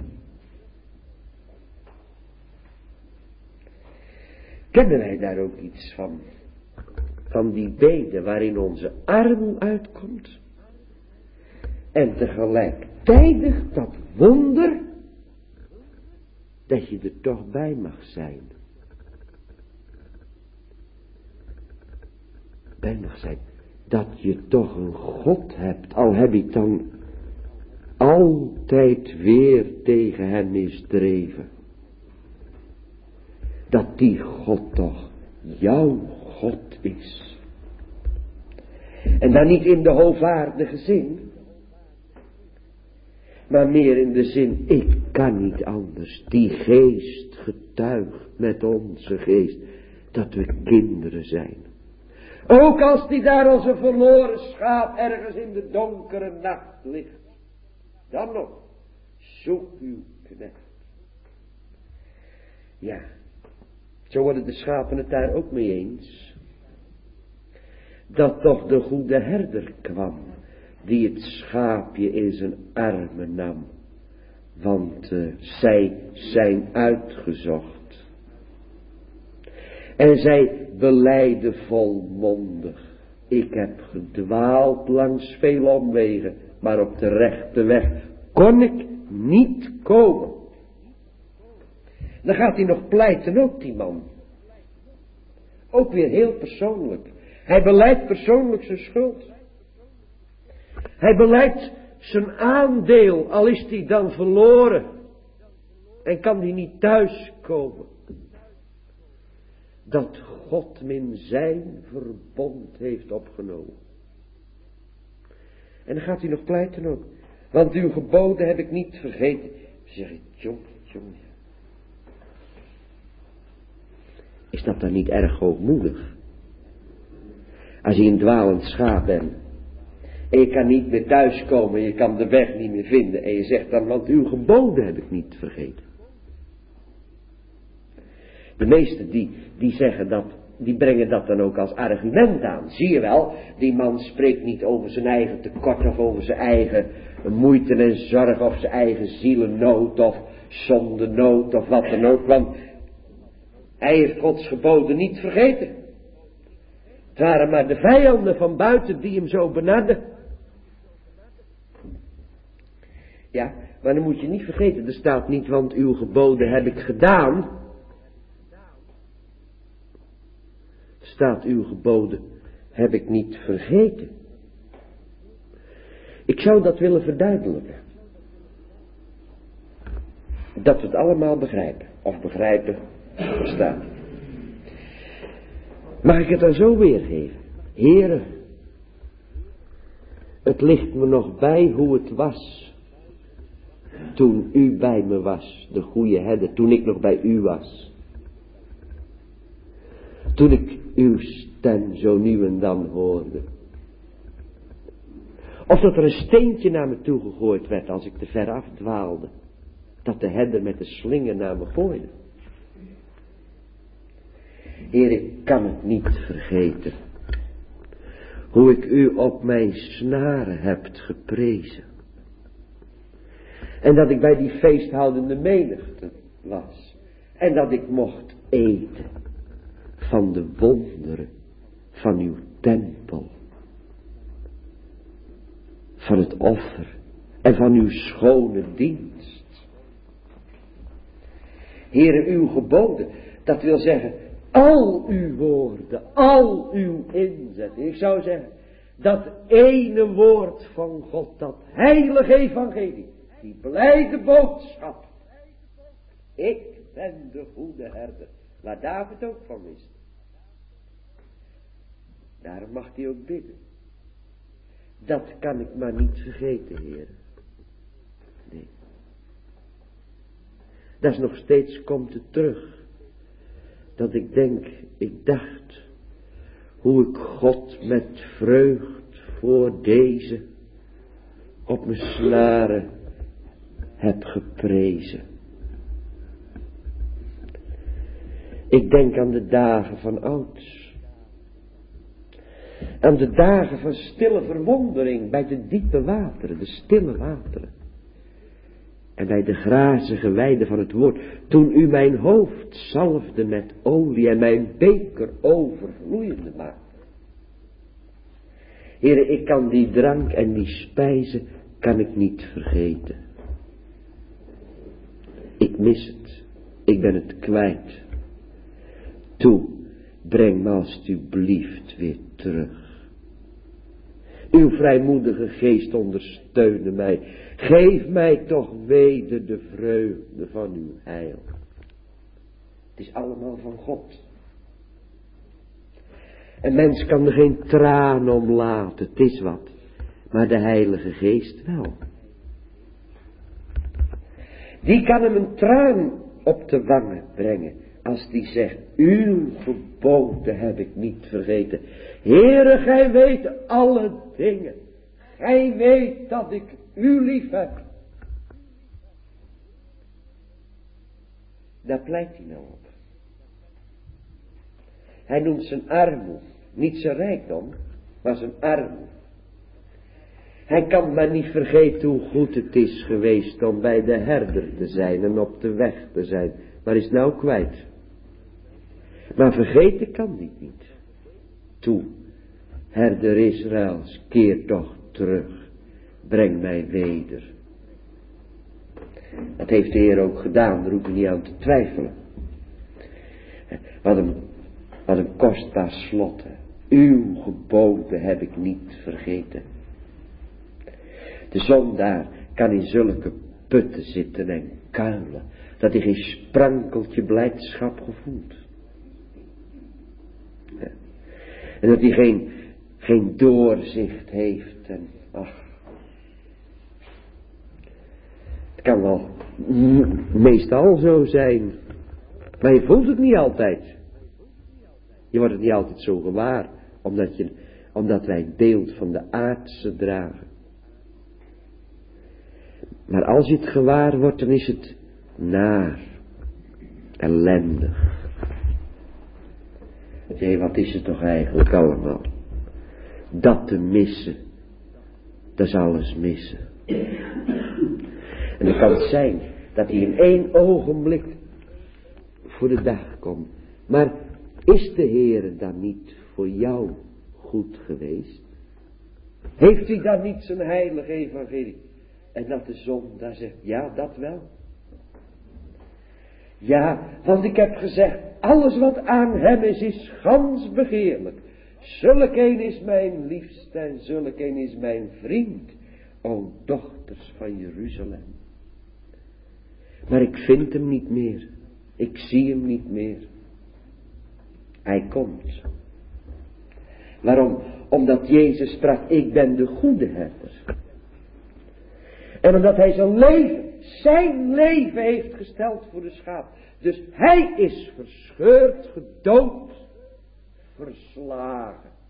Kennen wij daar ook iets van? Van die bede waarin onze arm uitkomt. En tegelijkertijd dat wonder. Dat je er toch bij mag zijn. Bij mag zijn. Dat je toch een God hebt. Al heb ik dan altijd weer tegen hem misdreven. Dat die God toch jouw God is. En dan niet in de hoovaardige zin. Maar meer in de zin, ik kan niet anders. Die geest getuigt met onze geest. dat we kinderen zijn. Ook als die daar als een verloren schaap ergens in de donkere nacht ligt. Dan nog, zoek uw knecht. Ja, zo worden de schapen het daar ook mee eens. Dat toch de goede herder kwam, die het schaapje in zijn armen nam. Want zij zijn uitgezocht. En zij belijden volmondig. Ik heb gedwaald langs veel omwegen, maar op de rechte weg kon ik niet komen. Dan gaat hij nog pleiten ook, die man. Ook weer heel persoonlijk. Hij belijdt persoonlijk zijn schuld. Hij belijdt zijn aandeel, al is die dan verloren. En kan die niet thuiskomen. Dat God hem in zijn verbond heeft opgenomen. En dan gaat hij nog pleiten ook. Want uw geboden heb ik niet vergeten. Zeg ik, jongen. Is dat dan niet erg hoogmoedig? Als je een dwalend schaap bent. En je kan niet meer thuiskomen. Je kan de weg niet meer vinden. En je zegt dan, want uw geboden heb ik niet vergeten. De meesten die zeggen dat, die brengen dat dan ook als argument aan. Zie je wel, die man spreekt niet over zijn eigen tekort of over zijn eigen moeite en zorg of zijn eigen zielennood of zondenood of wat dan ook. Want hij heeft Gods geboden niet vergeten. Het waren maar de vijanden van buiten die hem zo benadden. Ja, maar dan moet je niet vergeten, er staat niet, want uw geboden heb ik gedaan. Staat uw geboden heb ik niet vergeten. Ik zou dat willen verduidelijken. Dat we het allemaal begrijpen. Of begrijpen, verstaan. Mag ik het dan zo weergeven? Heren, het ligt me nog bij hoe het was. Toen u bij me was, de goede herder, toen ik nog bij u was. Toen ik uw stem zo nu en dan hoorde. Of dat er een steentje naar me toe gegooid werd als ik te ver afdwaalde. Dat de herder met de slinger naar me gooide. Heer, ik kan het niet vergeten. Hoe ik u op mijn snaren hebt geprezen. En dat ik bij die feesthoudende menigte was. En dat ik mocht eten van de wonderen van uw tempel. Van het offer en van uw schone dienst. Heere, uw geboden, dat wil zeggen, al uw woorden, al uw inzet. Ik zou zeggen, dat ene woord van God, dat heilige evangelie, die blijde boodschap. Ik ben de goede herder, waar David ook van wist. Daarom mag hij ook bidden. Dat kan ik maar niet vergeten, Heer. Nee. Dat is nog steeds, komt het terug. Dat ik dacht, hoe ik God met vreugd voor deze op mijn snaren heb geprezen. Ik denk aan de dagen van ouds. Aan de dagen van stille verwondering bij de diepe wateren, de stille wateren. En bij de grazige weiden van het woord, toen u mijn hoofd zalfde met olie en mijn beker overvloeiende maakte. Heere, ik kan die drank en die spijzen, kan ik niet vergeten. Ik mis het, ik ben het kwijt. Toe, breng me alstublieft weer terug. Uw vrijmoedige geest ondersteune mij. Geef mij toch weder de vreugde van uw heil. Het is allemaal van God. Een mens kan er geen traan om laten, het is wat. Maar de Heilige Geest wel. Die kan hem een traan op de wangen brengen. als die zegt, uw geboden heb ik niet vergeten. Heere, gij weet alle dingen. Gij weet dat ik u lief heb. Daar pleit hij nou op. Hij noemt zijn armoede, niet zijn rijkdom, maar zijn armoede. Hij kan maar niet vergeten hoe goed het is geweest om bij de herder te zijn en op de weg te zijn. Maar is nou kwijt. Maar vergeten kan hij niet. Toe, herder Israëls, keer toch terug. Breng mij weder. Dat heeft de Heer ook gedaan, daar hoef je niet aan te twijfelen. Wat een kostbaar slot. Uw geboden heb ik niet vergeten. De zondaar kan in zulke putten zitten en kuilen, dat hij geen sprankeltje blijdschap gevoelt. Ja. En dat hij geen doorzicht heeft en ach. Het kan wel meestal zo zijn, maar je voelt het niet altijd. Je wordt het niet altijd zo gewaar, omdat wij het beeld van de aardse dragen. Maar als je het gewaar wordt, dan is het naar, ellendig. Hé, wat is het toch eigenlijk allemaal? Dat te missen, dat is alles missen. En dan kan het zijn dat hij in 1 ogenblik voor de dag komt. Maar is de Heere dan niet voor jou goed geweest? Heeft hij dan niet zijn heilige evangelie? En dat de zondaar zegt, ja, dat wel. Ja, want ik heb gezegd, alles wat aan hem is gans begeerlijk. Zulk een is mijn liefste en zulk een is mijn vriend, o dochters van Jeruzalem. Maar ik vind hem niet meer, ik zie hem niet meer. Hij komt. Waarom? Omdat Jezus sprak, ik ben de goede herder. En omdat hij zijn leven heeft gesteld voor de schaap. Dus hij is verscheurd, gedood, verslagen.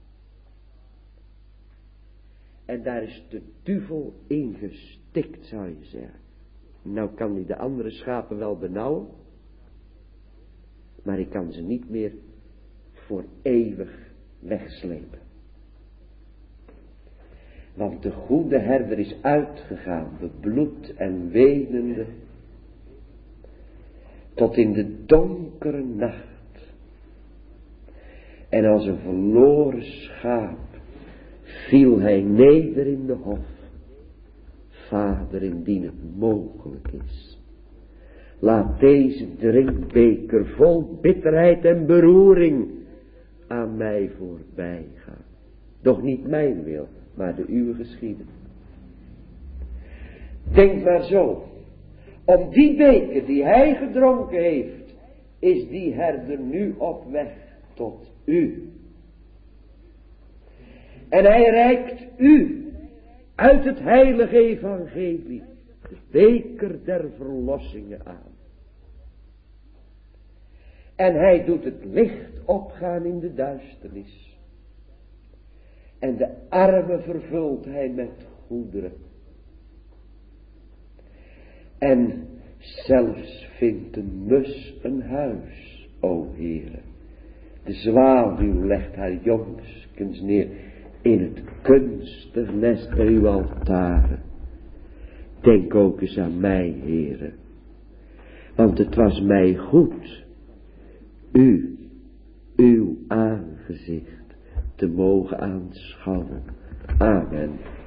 En daar is de duivel in gestikt, zou je zeggen. Nou kan hij de andere schapen wel benauwen. Maar hij kan ze niet meer voor eeuwig wegslepen. Want de goede herder is uitgegaan, bebloed en wenende, tot in de donkere nacht. En als een verloren schaap viel hij neder in de hof. Vader, indien het mogelijk is, laat deze drinkbeker vol bitterheid en beroering aan mij voorbij gaan. Doch niet mijn wil, maar de uwe geschieden. Denk maar zo. Om die beker die hij gedronken heeft, is die herder nu op weg tot u. En hij reikt u uit het heilige evangelie de beker der verlossingen aan. En hij doet het licht opgaan in de duisternis. En de armen vervult hij met goederen. En zelfs vindt de mus een huis, o Heere. De zwaluw legt haar jongskens neer in het kunstig nest bij uw altaren. Denk ook eens aan mij, Heere. Want het was mij goed uw aangezicht te mogen aanschouwen. Amen.